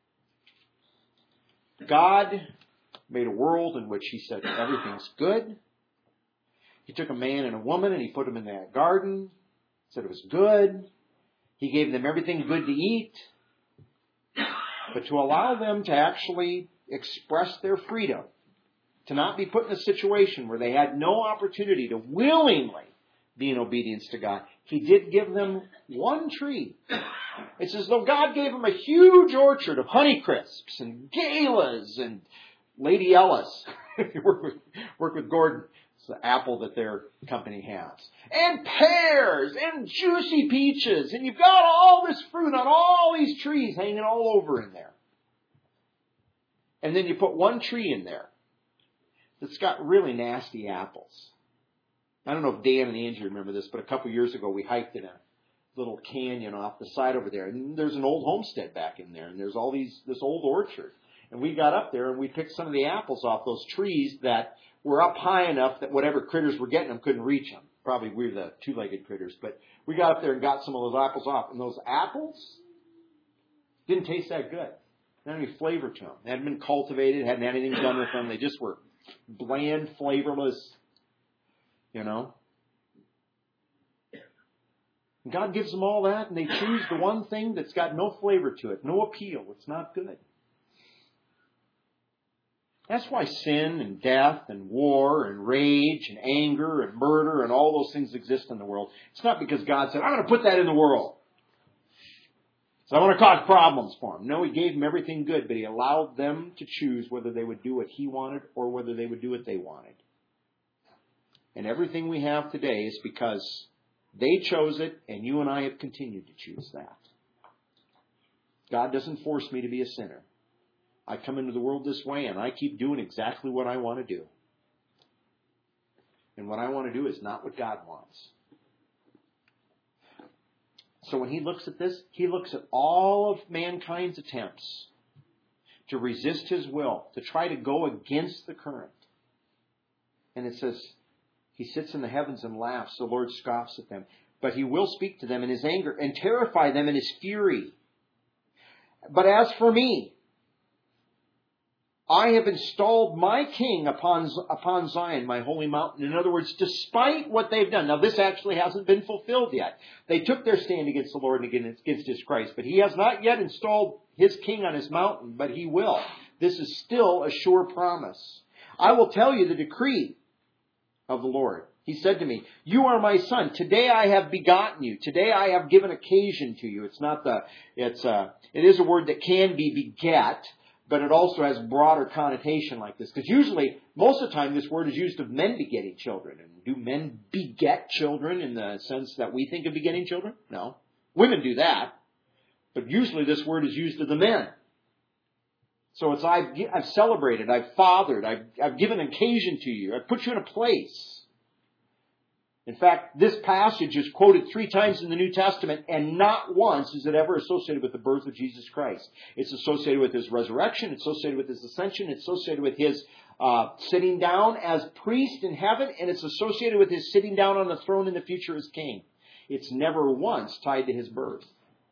A: God made a world in which He said everything's good. He took a man and a woman and He put them in that garden. Said it was good. He gave them everything good to eat. But to allow them to actually express their freedom, to not be put in a situation where they had no opportunity to willingly be in obedience to God, He did give them one tree. It's as though God gave them a huge orchard of Honeycrisps and Galas and Lady Ellis. If you work with Gordon, it's the apple that their company has. And pears and juicy peaches. And you've got all this fruit on all these trees hanging all over in there. And then you put one tree in there that's got really nasty apples. I don't know if Dan and Angie remember this, but a couple years ago we hiked in a little canyon off the side over there. And there's an old homestead back in there. And there's this old orchard. And we got up there and we picked some of the apples off those trees that were up high enough that whatever critters were getting them couldn't reach them. Probably we were the two-legged critters. But we got up there and got some of those apples off. And those apples didn't taste that good. They had any flavor to them. They hadn't been cultivated, hadn't had anything done with them. They just were bland, flavorless, you know. And God gives them all that, and they choose the one thing that's got no flavor to it, no appeal. It's not good. That's why sin and death and war and rage and anger and murder and all those things exist in the world. It's not because God said, I'm going to put that in the world. So I want to cause problems for them. No, He gave them everything good, but He allowed them to choose whether they would do what He wanted or whether they would do what they wanted. And everything we have today is because they chose it, and you and I have continued to choose that. God doesn't force me to be a sinner. I come into the world this way and I keep doing exactly what I want to do. And what I want to do is not what God wants. So when he looks at this, he looks at all of mankind's attempts to resist his will, to try to go against the current. And it says, he sits in the heavens and laughs. The Lord scoffs at them. But he will speak to them in his anger and terrify them in his fury. But as for me, I have installed my king upon Zion, my holy mountain. In other words, despite what they've done. Now, this actually hasn't been fulfilled yet. They took their stand against the Lord and against his Christ. But he has not yet installed his king on his mountain, but he will. This is still a sure promise. I will tell you the decree of the Lord. He said to me, you are my son. Today I have begotten you. Today I have given occasion to you. It is a word that can be beget, but it also has broader connotation like this. Because usually, most of the time, this word is used of men begetting children. And do men beget children in the sense that we think of begetting children? No. Women do that. But usually this word is used of the men. So it's I've celebrated, I've fathered, I've given occasion to you, I've put you in a place. In fact, this passage is quoted 3 times in the New Testament, and not once is it ever associated with the birth of Jesus Christ. It's associated with his resurrection, it's associated with his ascension, it's associated with his sitting down as priest in heaven, and it's associated with his sitting down on the throne in the future as king. It's never once tied to his birth.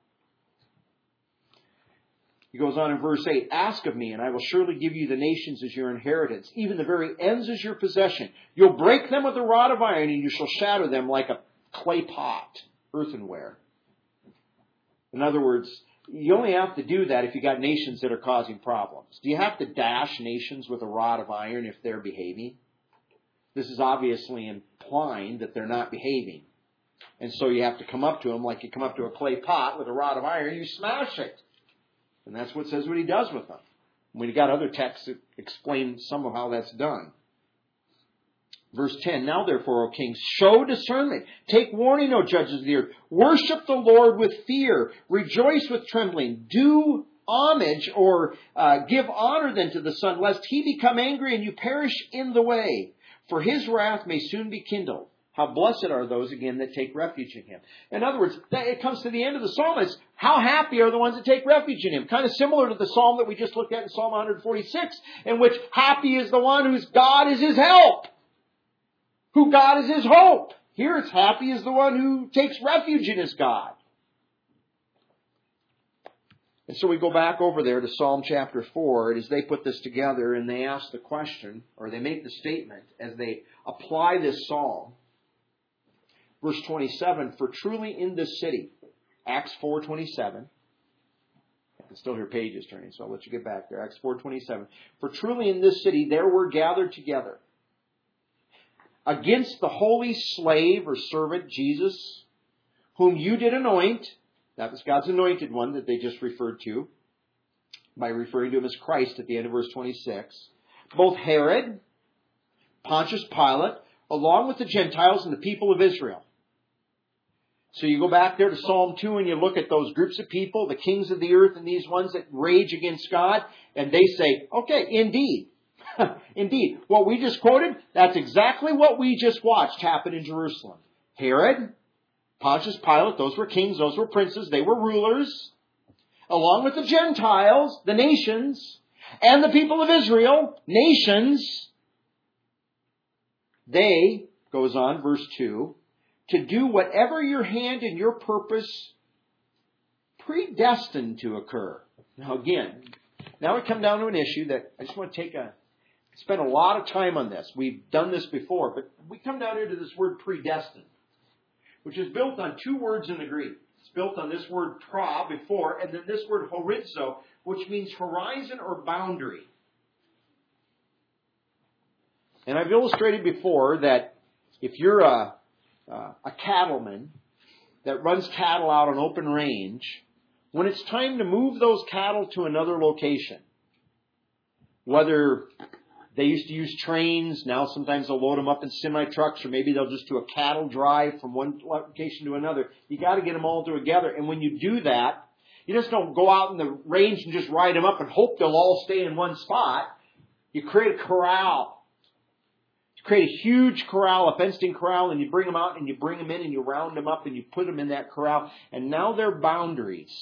A: He goes on in verse 8, ask of me, and I will surely give you the nations as your inheritance, even the very ends as your possession. You'll break them with a rod of iron, and you shall shatter them like a clay pot, earthenware. In other words, you only have to do that if you got nations that are causing problems. Do you have to dash nations with a rod of iron if they're behaving? This is obviously implying that they're not behaving. And so you have to come up to them like you come up to a clay pot with a rod of iron, and you smash it. And that's what says what he does with them. We've got other texts that explain some of how that's done. Verse 10, now therefore, O kings, show discernment. Take warning, O judges of the earth. Worship the Lord with fear. Rejoice with trembling. Do homage or give honor then to the Son, lest he become angry and you perish in the way. For his wrath may soon be kindled. How blessed are those, again, that take refuge in him. In other words, it comes to the end of the psalm. It's how happy are the ones that take refuge in him. Kind of similar to the psalm that we just looked at in Psalm 146, in which happy is the one whose God is his help, who God is his hope. Here it's happy is the one who takes refuge in his God. And so we go back over there to Psalm chapter 4, and as they put this together and they ask the question, or they make the statement, as they apply this psalm, verse 27, for truly in this city, Acts 4:27. I can still hear pages turning, so I'll let you get back there. Acts 4:27. For truly in this city there were gathered together against the holy slave or servant Jesus, whom you did anoint. That was God's anointed one that they just referred to by referring to him as Christ at the end of verse 26. Both Herod, Pontius Pilate, along with the Gentiles and the people of Israel. So you go back there to Psalm 2 and you look at those groups of people, the kings of the earth and these ones that rage against God, and they say, okay, indeed. Indeed. What we just quoted, that's exactly what we just watched happen in Jerusalem. Herod, Pontius Pilate, those were kings, those were princes, they were rulers, along with the Gentiles, the nations, and the people of Israel, nations. They, goes on, verse 2, to do whatever your hand and your purpose predestined to occur. Now again, now we come down to an issue that I just want to spend a lot of time on this. We've done this before, but we come down here to this word predestined, which is built on 2 words in the Greek. It's built on this word pra before, and then this word horizo, which means horizon or boundary. And I've illustrated before that if you're a cattleman that runs cattle out on open range, when it's time to move those cattle to another location, whether they used to use trains, now sometimes they'll load them up in semi-trucks, or maybe they'll just do a cattle drive from one location to another. You got to get them all together. And when you do that, You just don't go out in the range and just ride them up and hope they'll all stay in one spot. You create a corral. You create a huge corral, a fenced-in corral, and you bring them out and you bring them in and you round them up and you put them in that corral. And now they're boundaries.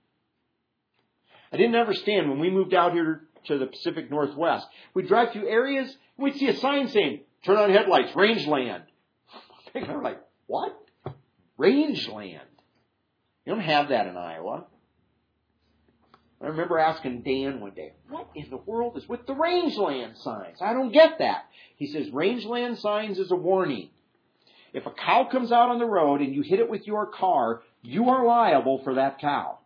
A: I didn't understand when we moved out here to the Pacific Northwest. We'd drive through areas and we'd see a sign saying, turn on headlights, rangeland. And I'm like, what? Rangeland? You don't have that in Iowa. I remember asking Dan one day, what in the world is with the rangeland signs? I don't get that. He says, rangeland signs is a warning. If a cow comes out on the road and you hit it with your car, you are liable for that cow.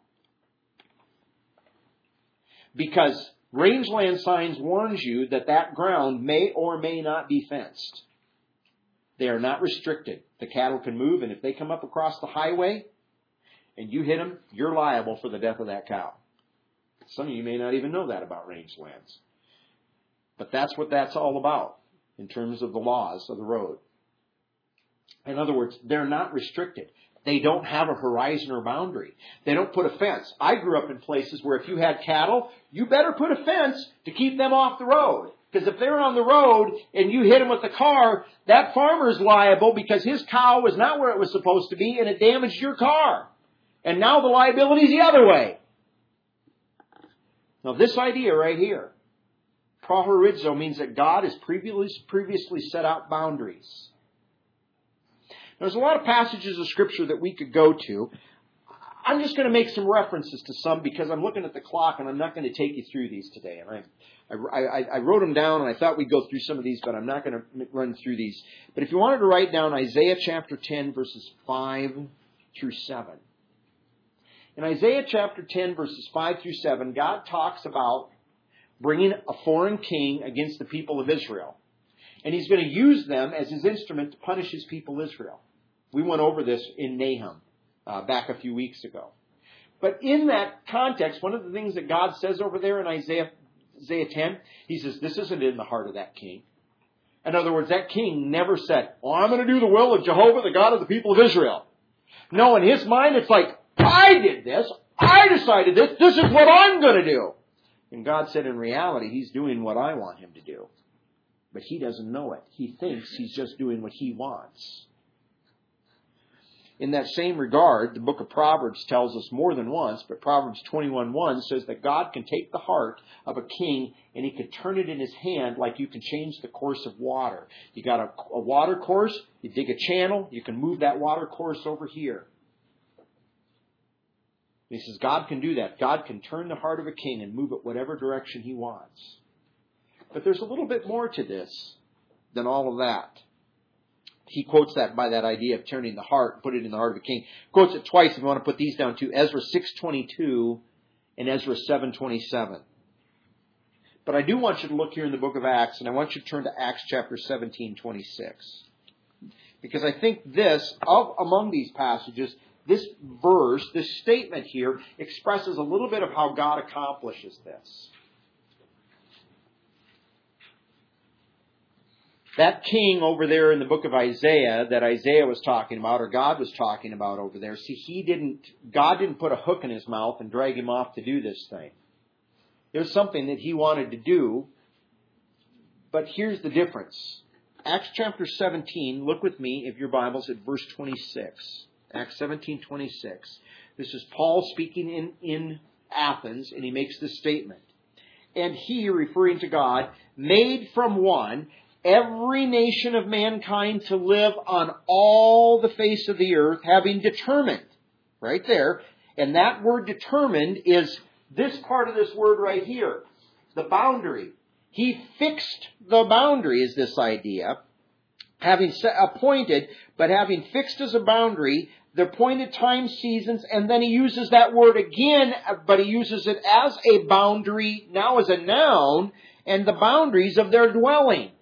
A: Because rangeland signs warns you that that ground may or may not be fenced. They are not restricted. The cattle can move, and if they come up across the highway and you hit them, you're liable for the death of that cow. Some of you may not even know that about rangelands. But that's what that's all about in terms of the laws of the road. In other words, they're not restricted. They don't have a horizon or boundary. They don't put a fence. I grew up in places where if you had cattle, you better put a fence to keep them off the road. Because if they're on the road and you hit them with a car, that farmer's liable because his cow was not where it was supposed to be and it damaged your car. And now the liability's the other way. Now this idea right here, prohorizo, means that God has previously set out boundaries. There's a lot of passages of Scripture that we could go to. I'm just going to make some references to some because I'm looking at the clock and I'm not going to take you through these today. And I wrote them down and I thought we'd go through some of these, but I'm not going to run through these. But if you wanted to write down Isaiah chapter 10, verses 5 through 7. In Isaiah chapter 10, verses 5 through 7, God talks about bringing a foreign king against the people of Israel. And He's going to use them as His instrument to punish His people Israel. We went over this in Nahum back a few weeks ago. But in that context, one of the things that God says over there in Isaiah 10, He says, this isn't in the heart of that king. In other words, that king never said, well, I'm going to do the will of Jehovah, the God of the people of Israel. No, in his mind, it's like, I did this. I decided this. This is what I'm going to do. And God said, in reality, He's doing what I want Him to do. But he doesn't know it. He thinks he's just doing what he wants. In that same regard, the book of Proverbs tells us more than once, but Proverbs 21:1 says that God can take the heart of a king and He can turn it in His hand like you can change the course of water. You got a water course, you dig a channel, you can move that water course over here. He says God can do that. God can turn the heart of a king and move it whatever direction He wants. But there's a little bit more to this than all of that. He quotes that by that idea of turning the heart, put it in the heart of a king. Quotes it twice if you want to put these down too. Ezra 6:22 and Ezra 7:27. But I do want you to look here in the book of Acts, and I want you to turn to Acts chapter 17:26. Because I think this, among these passages, this verse, this statement here, expresses a little bit of how God accomplishes this. That king over there in the book of Isaiah that Isaiah was talking about, or God was talking about over there, see, God didn't put a hook in his mouth and drag him off to do this thing. There's something that he wanted to do, but here's the difference. Acts chapter 17, look with me, if your Bible's at verse 26. Acts 17:26. This is Paul speaking in Athens, and he makes this statement. And he, referring to God, made from one every nation of mankind to live on all the face of the earth, having determined, right there, and that word determined is this part of this word right here, the boundary. He fixed the boundary is this idea, having appointed, but having fixed as a boundary, the appointed time, seasons, and then he uses that word again, but he uses it as a boundary, now as a noun, and the boundaries of their dwelling.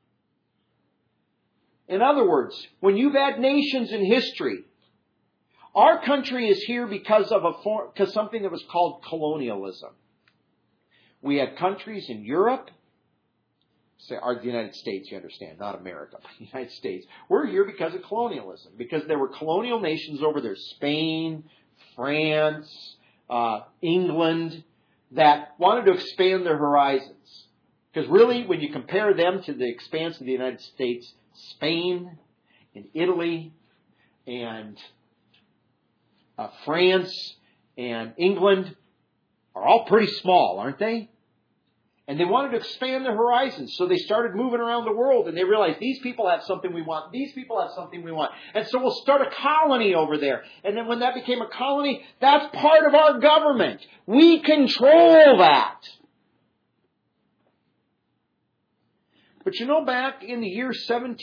A: In other words, when you've had nations in history, our country is here because of something that was called colonialism. We had countries in Europe, the United States, you understand, not America, but the United States. We're here because of colonialism, because there were colonial nations over there, Spain, France, England, that wanted to expand their horizons. Because really, when you compare them to the expanse of the United States, Spain and Italy and France and England are all pretty small, aren't they? And they wanted to expand their horizons, so they started moving around the world, and they realized these people have something we want, these people have something we want, and so we'll start a colony over there. And then when that became a colony, that's part of our government. We control that. But you know, back in the year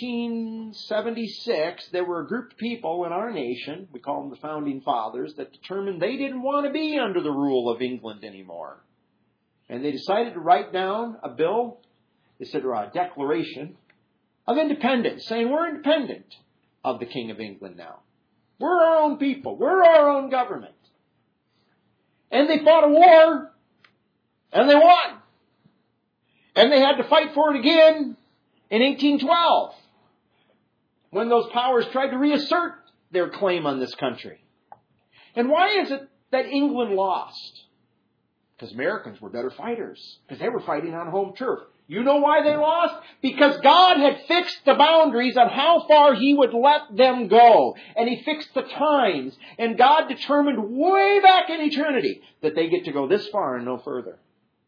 A: 1776, there were a group of people in our nation, we call them the Founding Fathers, that determined they didn't want to be under the rule of England anymore. And they decided to write down a bill, they said a declaration of independence, saying we're independent of the King of England now. We're our own people. We're our own government. And they fought a war, and they won. And they had to fight for it again in 1812, when those powers tried to reassert their claim on this country. And why is it that England lost? Because Americans were better fighters. Because they were fighting on home turf. You know why they lost? Because God had fixed the boundaries on how far He would let them go. And He fixed the times. And God determined way back in eternity that they get to go this far and no further.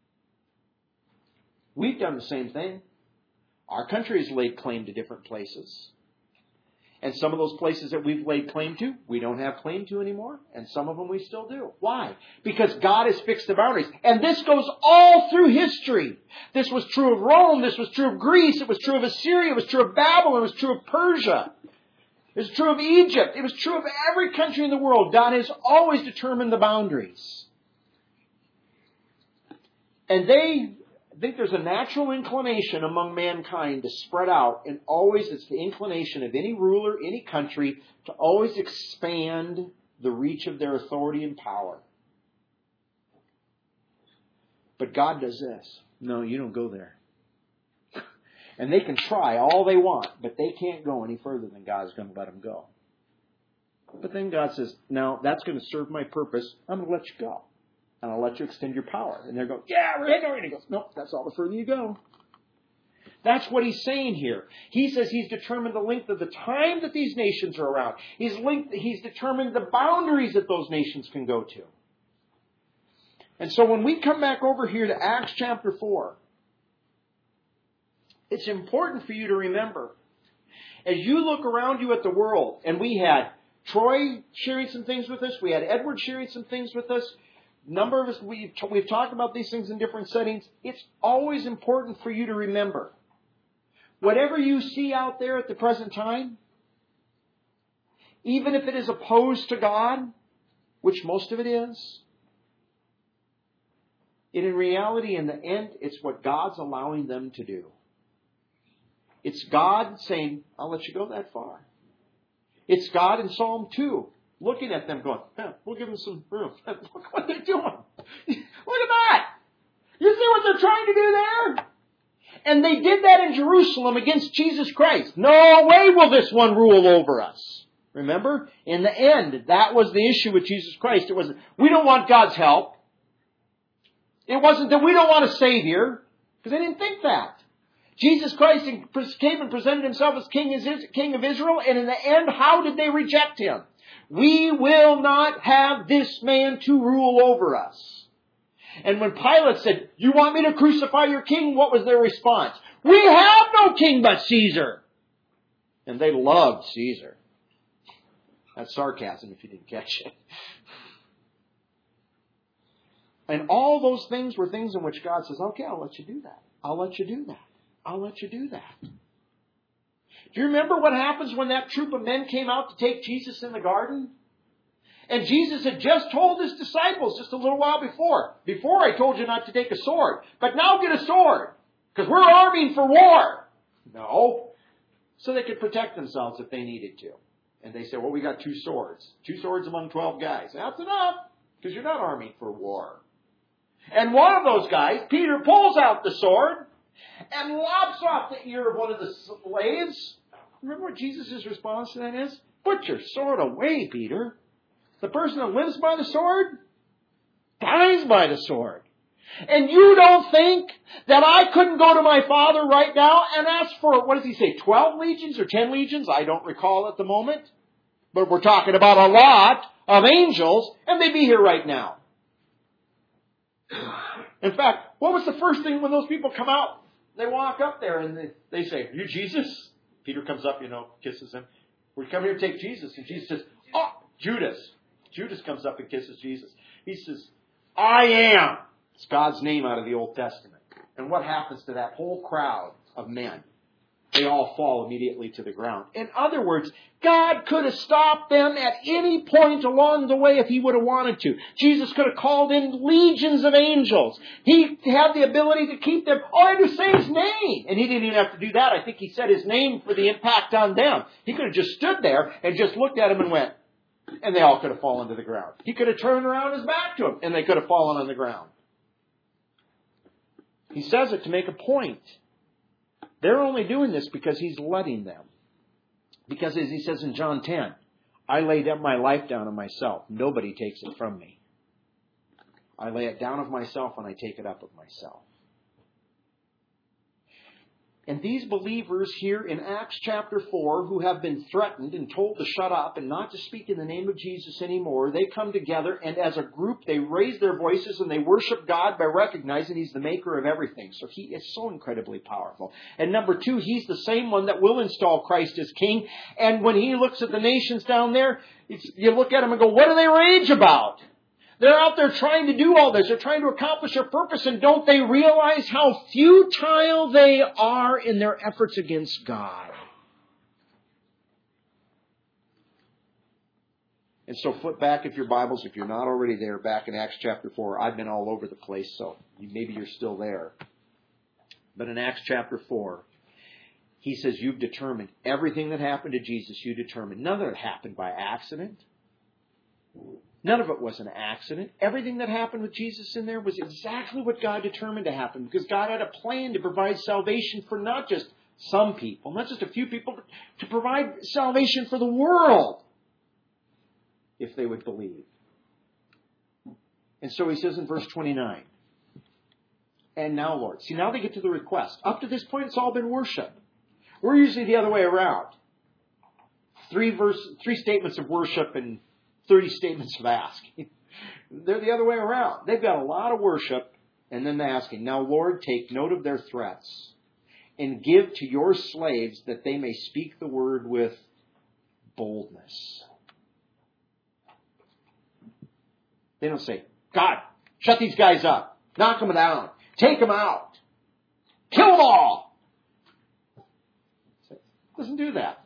A: We've done the same thing. Our country has laid claim to different places. And some of those places that we've laid claim to, we don't have claim to anymore. And some of them we still do. Why? Because God has fixed the boundaries. And this goes all through history. This was true of Rome. This was true of Greece. It was true of Assyria. It was true of Babylon. It was true of Persia. It was true of Egypt. It was true of every country in the world. God has always determined the boundaries. And I think there's a natural inclination among mankind to spread out, and always it's the inclination of any ruler, any country, to always expand the reach of their authority and power. But God does this. No, you don't go there. And they can try all they want, but they can't go any further than God's going to let them go. But then God says, now that's going to serve my purpose. I'm going to let you go. And I'll let you extend your power. And they're going, yeah, we're heading over. And he goes, no, that's all the further you go. That's what He's saying here. He says He's determined the length of the time that these nations are around. He's determined the boundaries that those nations can go to. And so when we come back over here to Acts chapter 4, it's important for you to remember, as you look around you at the world, and we had Troy sharing some things with us, we had Edward sharing some things with us, number of us, we've talked about these things in different settings. It's always important for you to remember, whatever you see out there at the present time, even if it is opposed to God, which most of it is, in reality, in the end, it's what God's allowing them to do. It's God saying, I'll let you go that far. It's God in Psalm 2. Looking at them going, we'll give them some room. Look what they're doing. Look at that. You see what they're trying to do there? And they did that in Jerusalem against Jesus Christ. No way will this one rule over us. Remember? In the end, that was the issue with Jesus Christ. It wasn't, we don't want God's help. It wasn't that we don't want a Savior. Because they didn't think that. Jesus Christ came and presented Himself as King of Israel. And in the end, how did they reject Him? We will not have this man to rule over us. And when Pilate said, you want me to crucify your king? What was their response? We have no king but Caesar. And they loved Caesar. That's sarcasm if you didn't catch it. And all those things were things in which God says, okay, I'll let you do that. I'll let you do that. I'll let you do that. Do you remember what happens when that troop of men came out to take Jesus in the garden? And Jesus had just told His disciples just a little while before. Before I told you not to take a sword. But now get a sword. Because we're arming for war. No. So they could protect themselves if they needed to. And they said, well, we got 2 swords. 2 swords among 12 guys. That's enough. Because you're not arming for war. And one of those guys, Peter, pulls out the sword and lops off the ear of one of the slaves. Remember what Jesus' response to that is? Put your sword away, Peter. The person that lives by the sword, dies by the sword. And you don't think that I couldn't go to my Father right now and ask for, what does he say, 12 legions or 10 legions? I don't recall at the moment. But we're talking about a lot of angels, and they'd be here right now. In fact, what was the first thing when those people come out? They walk up there and they say, "Are you Jesus?" Peter comes up, kisses him. "We come here to take Jesus." And Jesus says, "Oh, Judas." Judas comes up and kisses Jesus. He says, "I am." It's God's name out of the Old Testament. And what happens to that whole crowd of men? They all fall immediately to the ground. In other words, God could have stopped them at any point along the way if He would have wanted to. Jesus could have called in legions of angels. He had the ability to keep them. All He had to say His name. And He didn't even have to do that. I think He said His name for the impact on them. He could have just stood there and just looked at them and went, and they all could have fallen to the ground. He could have turned around His back to them, and they could have fallen on the ground. He says it to make a point. They're only doing this because He's letting them. Because as He says in John 10, I lay down my life down of myself. Nobody takes it from me. I lay it down of myself and I take it up of myself. And these believers here in Acts chapter 4 who have been threatened and told to shut up and not to speak in the name of Jesus anymore, they come together and as a group they raise their voices and they worship God by recognizing He's the maker of everything. So He is so incredibly powerful. And number two, He's the same one that will install Christ as King. And when He looks at the nations down there, you look at them and go, what do they rage about? They're out there trying to do all this. They're trying to accomplish their purpose, and don't they realize how futile they are in their efforts against God? And so flip back, if your Bibles, if you're not already there, back in Acts chapter 4. I've been all over the place, so maybe you're still there. But in Acts chapter 4, he says, you've determined everything that happened to Jesus, you determined. None of it happened by accident. None of it was an accident. Everything that happened with Jesus in there was exactly what God determined to happen, because God had a plan to provide salvation for not just some people, not just a few people, but to provide salvation for the world if they would believe. And so he says in verse 29, and now, Lord. See, now they get to the request. Up to this point, it's all been worship. We're usually the other way around. Three statements of worship and 30 statements of asking. They're the other way around. They've got a lot of worship, and then they're asking, now, Lord, take note of their threats, and give to your slaves that they may speak the word with boldness. They don't say, God, shut these guys up. Knock them down. Take them out. Kill them all. It doesn't do that.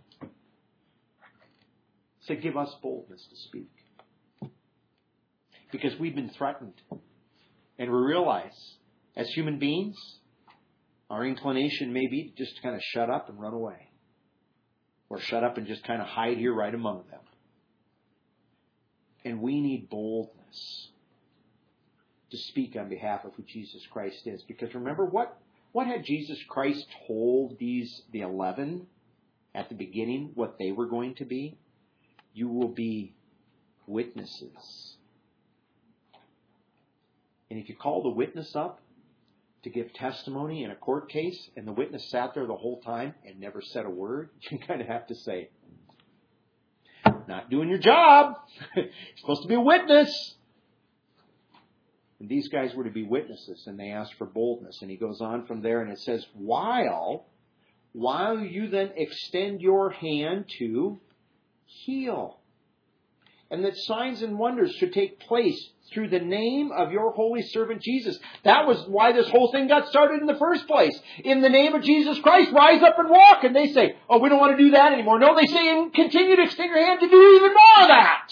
A: So give us boldness to speak. Because we've been threatened. And we realize, as human beings, our inclination may be just to kind of shut up and run away. Or shut up and just kind of hide here right among them. And we need boldness to speak on behalf of who Jesus Christ is. Because remember, what had Jesus Christ told the 11 at the beginning what they were going to be? You will be witnesses. And if you call the witness up to give testimony in a court case, and the witness sat there the whole time and never said a word, you kind of have to say, not doing your job. You're supposed to be a witness. And these guys were to be witnesses, and they asked for boldness. And he goes on from there, and it says, while you then extend your hand to heal. And that signs and wonders should take place through the name of your holy servant Jesus. That was why this whole thing got started in the first place. In the name of Jesus Christ, rise up and walk. And they say, oh, we don't want to do that anymore. No, they say, and continue to extend your hand to do even more of that.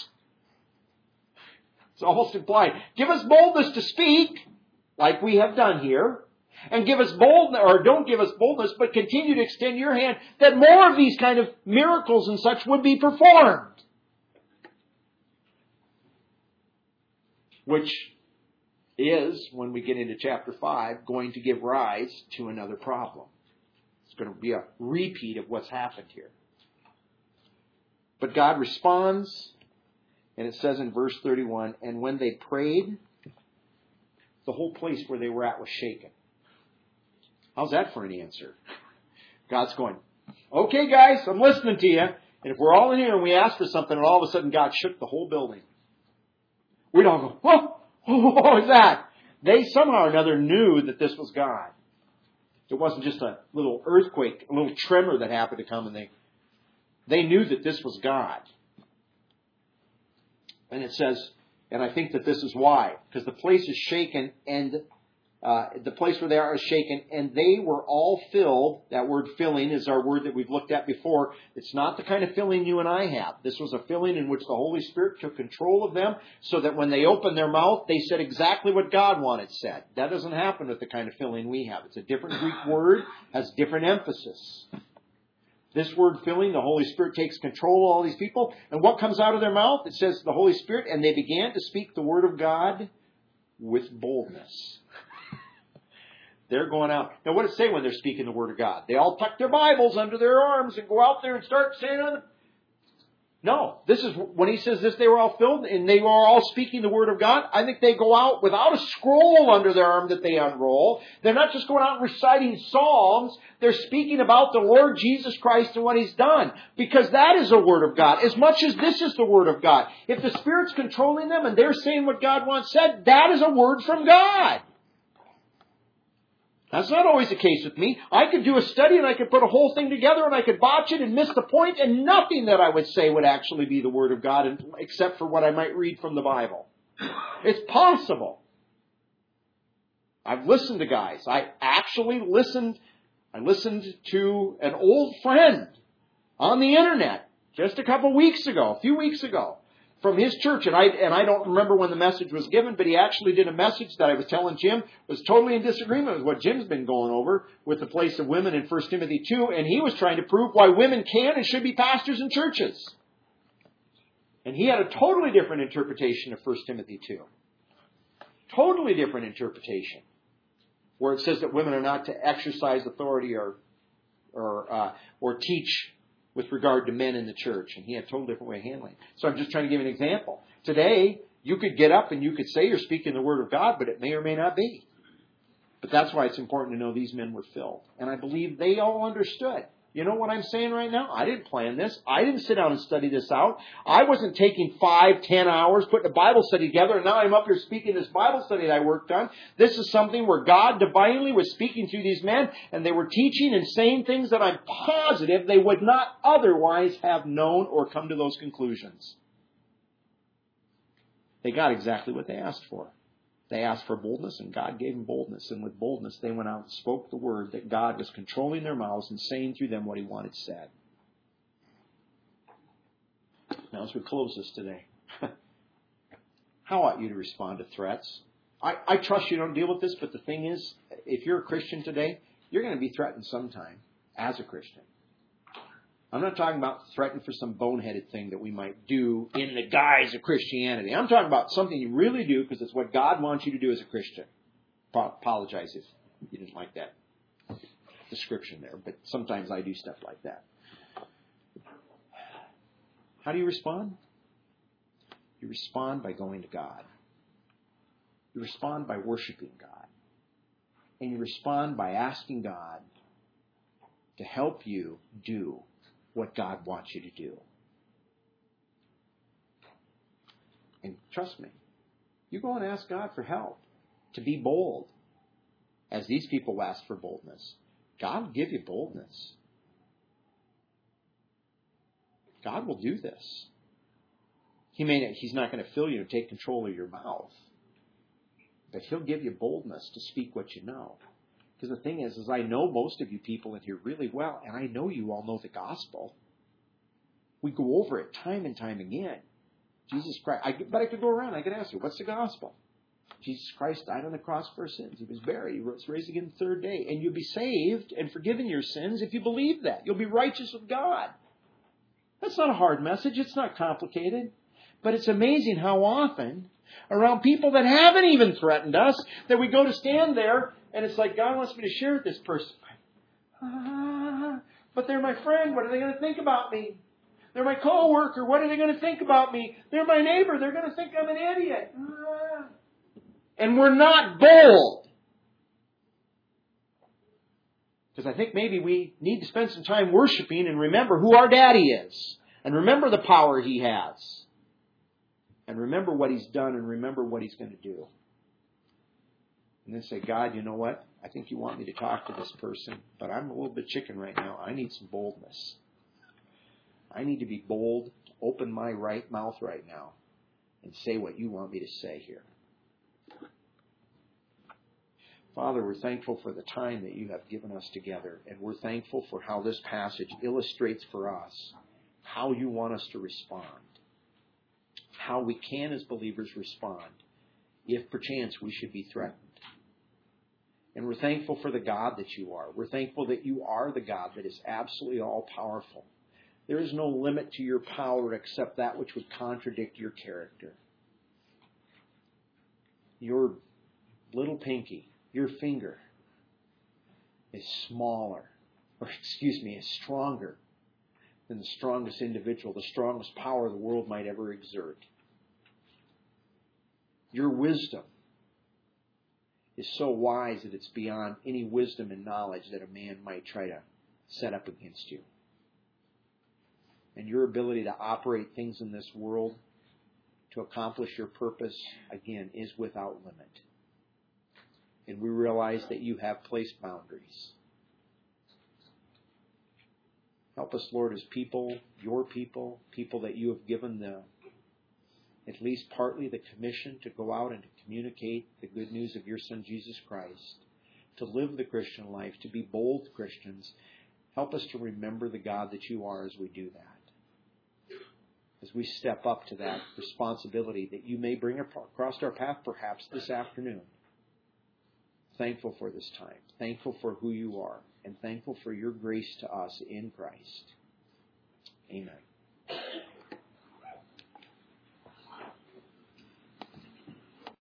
A: It's almost implied. Give us boldness to speak, like we have done here. And give us boldness, or don't give us boldness, but continue to extend your hand, that more of these kind of miracles and such would be performed. Which is, when we get into chapter 5, going to give rise to another problem. It's going to be a repeat of what's happened here. But God responds, and it says in verse 31, and when they prayed, the whole place where they were at was shaken. How's that for an answer? God's going, okay, guys, I'm listening to you. And if we're all in here and we ask for something, and all of a sudden God shook the whole building, we'd all go, what was that? They somehow or another knew that this was God. It wasn't just a little earthquake, a little tremor that happened to come, and they knew that this was God. And it says, and I think that this is why, because the place is shaken, and the place where they are is shaken, and they were all filled. That word filling is our word that we've looked at before. It's not the kind of filling you and I have. This was a filling in which the Holy Spirit took control of them, so that when they opened their mouth, they said exactly what God wanted said. That doesn't happen with the kind of filling we have. It's a different Greek word, has different emphasis. This word filling, the Holy Spirit takes control of all these people. And what comes out of their mouth? It says the Holy Spirit, and they began to speak the word of God with boldness. They're going out. Now, what does it say when they're speaking the Word of God? They all tuck their Bibles under their arms and go out there and start saying it? No. This is, when he says this, they were all filled and they were all speaking the Word of God. I think they go out without a scroll under their arm that they unroll. They're not just going out and reciting psalms. They're speaking about the Lord Jesus Christ and what He's done. Because that is a Word of God. As much as this is the Word of God. If the Spirit's controlling them and they're saying what God once said, that is a word from God. That's not always the case with me. I could do a study and I could put a whole thing together and I could botch it and miss the point, and nothing that I would say would actually be the Word of God except for what I might read from the Bible. It's possible. I've listened to guys. I actually listened. I listened to an old friend on the internet just a few weeks ago. From his church, and I don't remember when the message was given, but he actually did a message that I was telling Jim was totally in disagreement with what Jim's been going over with the place of women in 1 Timothy 2, and he was trying to prove why women can and should be pastors in churches. And he had a totally different interpretation of 1 Timothy 2. Totally different interpretation, where it says that women are not to exercise authority or teach with regard to men in the church. And he had a totally different way of handling it. So I'm just trying to give an example. Today, you could get up and you could say you're speaking the Word of God, but it may or may not be. But that's why it's important to know these men were filled. And I believe they all understood. You know what I'm saying right now? I didn't plan this. I didn't sit down and study this out. I wasn't taking 5-10 hours, putting a Bible study together, and now I'm up here speaking this Bible study that I worked on. This is something where God divinely was speaking through these men, and they were teaching and saying things that I'm positive they would not otherwise have known or come to those conclusions. They got exactly what they asked for. They asked for boldness, and God gave them boldness. And with boldness, they went out and spoke the word that God was controlling their mouths and saying through them what He wanted said. Now, as we close this today, how ought you to respond to threats? I trust you don't deal with this, but the thing is, if you're a Christian today, you're going to be threatened sometime as a Christian. I'm not talking about threatened for some boneheaded thing that we might do in the guise of Christianity. I'm talking about something you really do because it's what God wants you to do as a Christian. Apologize if you didn't like that description there, but sometimes I do stuff like that. How do you respond? You respond by going to God. You respond by worshiping God. And you respond by asking God to help you do what God wants you to do. And trust me, you go and ask God for help to be bold. As these people asked for boldness, God will give you boldness. God will do this. He's not going to fill you to take control of your mouth, but He'll give you boldness to speak what you know. Because the thing is I know most of you people in here really well, and I know you all know the gospel. We go over it time and time again. Jesus Christ. But I could go around. I could ask you, what's the gospel? Jesus Christ died on the cross for our sins. He was buried. He was raised again the third day. And you'll be saved and forgiven your sins if you believe that. You'll be righteous with God. That's not a hard message. It's not complicated. But it's amazing how often, around people that haven't even threatened us, that we go to stand there, and it's like, God wants me to share with this person. But they're my friend. What are they going to think about me? They're my co-worker. What are they going to think about me? They're my neighbor. They're going to think I'm an idiot. And we're not bold. Because I think maybe we need to spend some time worshiping and remember who our daddy is. And remember the power he has. And remember what he's done and remember what he's going to do. And then say, God, you know what? I think you want me to talk to this person, but I'm a little bit chicken right now. I need some boldness. I need to be bold, open my right mouth right now, and say what you want me to say here. Father, we're thankful for the time that you have given us together, and we're thankful for how this passage illustrates for us how you want us to respond, how we can as believers respond if perchance we should be threatened. And we're thankful for the God that you are. We're thankful that you are the God that is absolutely all-powerful. There is no limit to your power except that which would contradict your character. Your little pinky, your finger, is stronger than the strongest individual, the strongest power the world might ever exert. Your wisdom is so wise that it's beyond any wisdom and knowledge that a man might try to set up against you. And your ability to operate things in this world to accomplish your purpose, again, is without limit. And we realize that you have placed boundaries. Help us, Lord, as people, your people that you have given at least partly the commission to go out and to communicate the good news of your Son, Jesus Christ, to live the Christian life, to be bold Christians. Help us to remember the God that you are as we do that. As we step up to that responsibility that you may bring across our path perhaps this afternoon. Thankful for this time. Thankful for who you are. And thankful for your grace to us in Christ. Amen.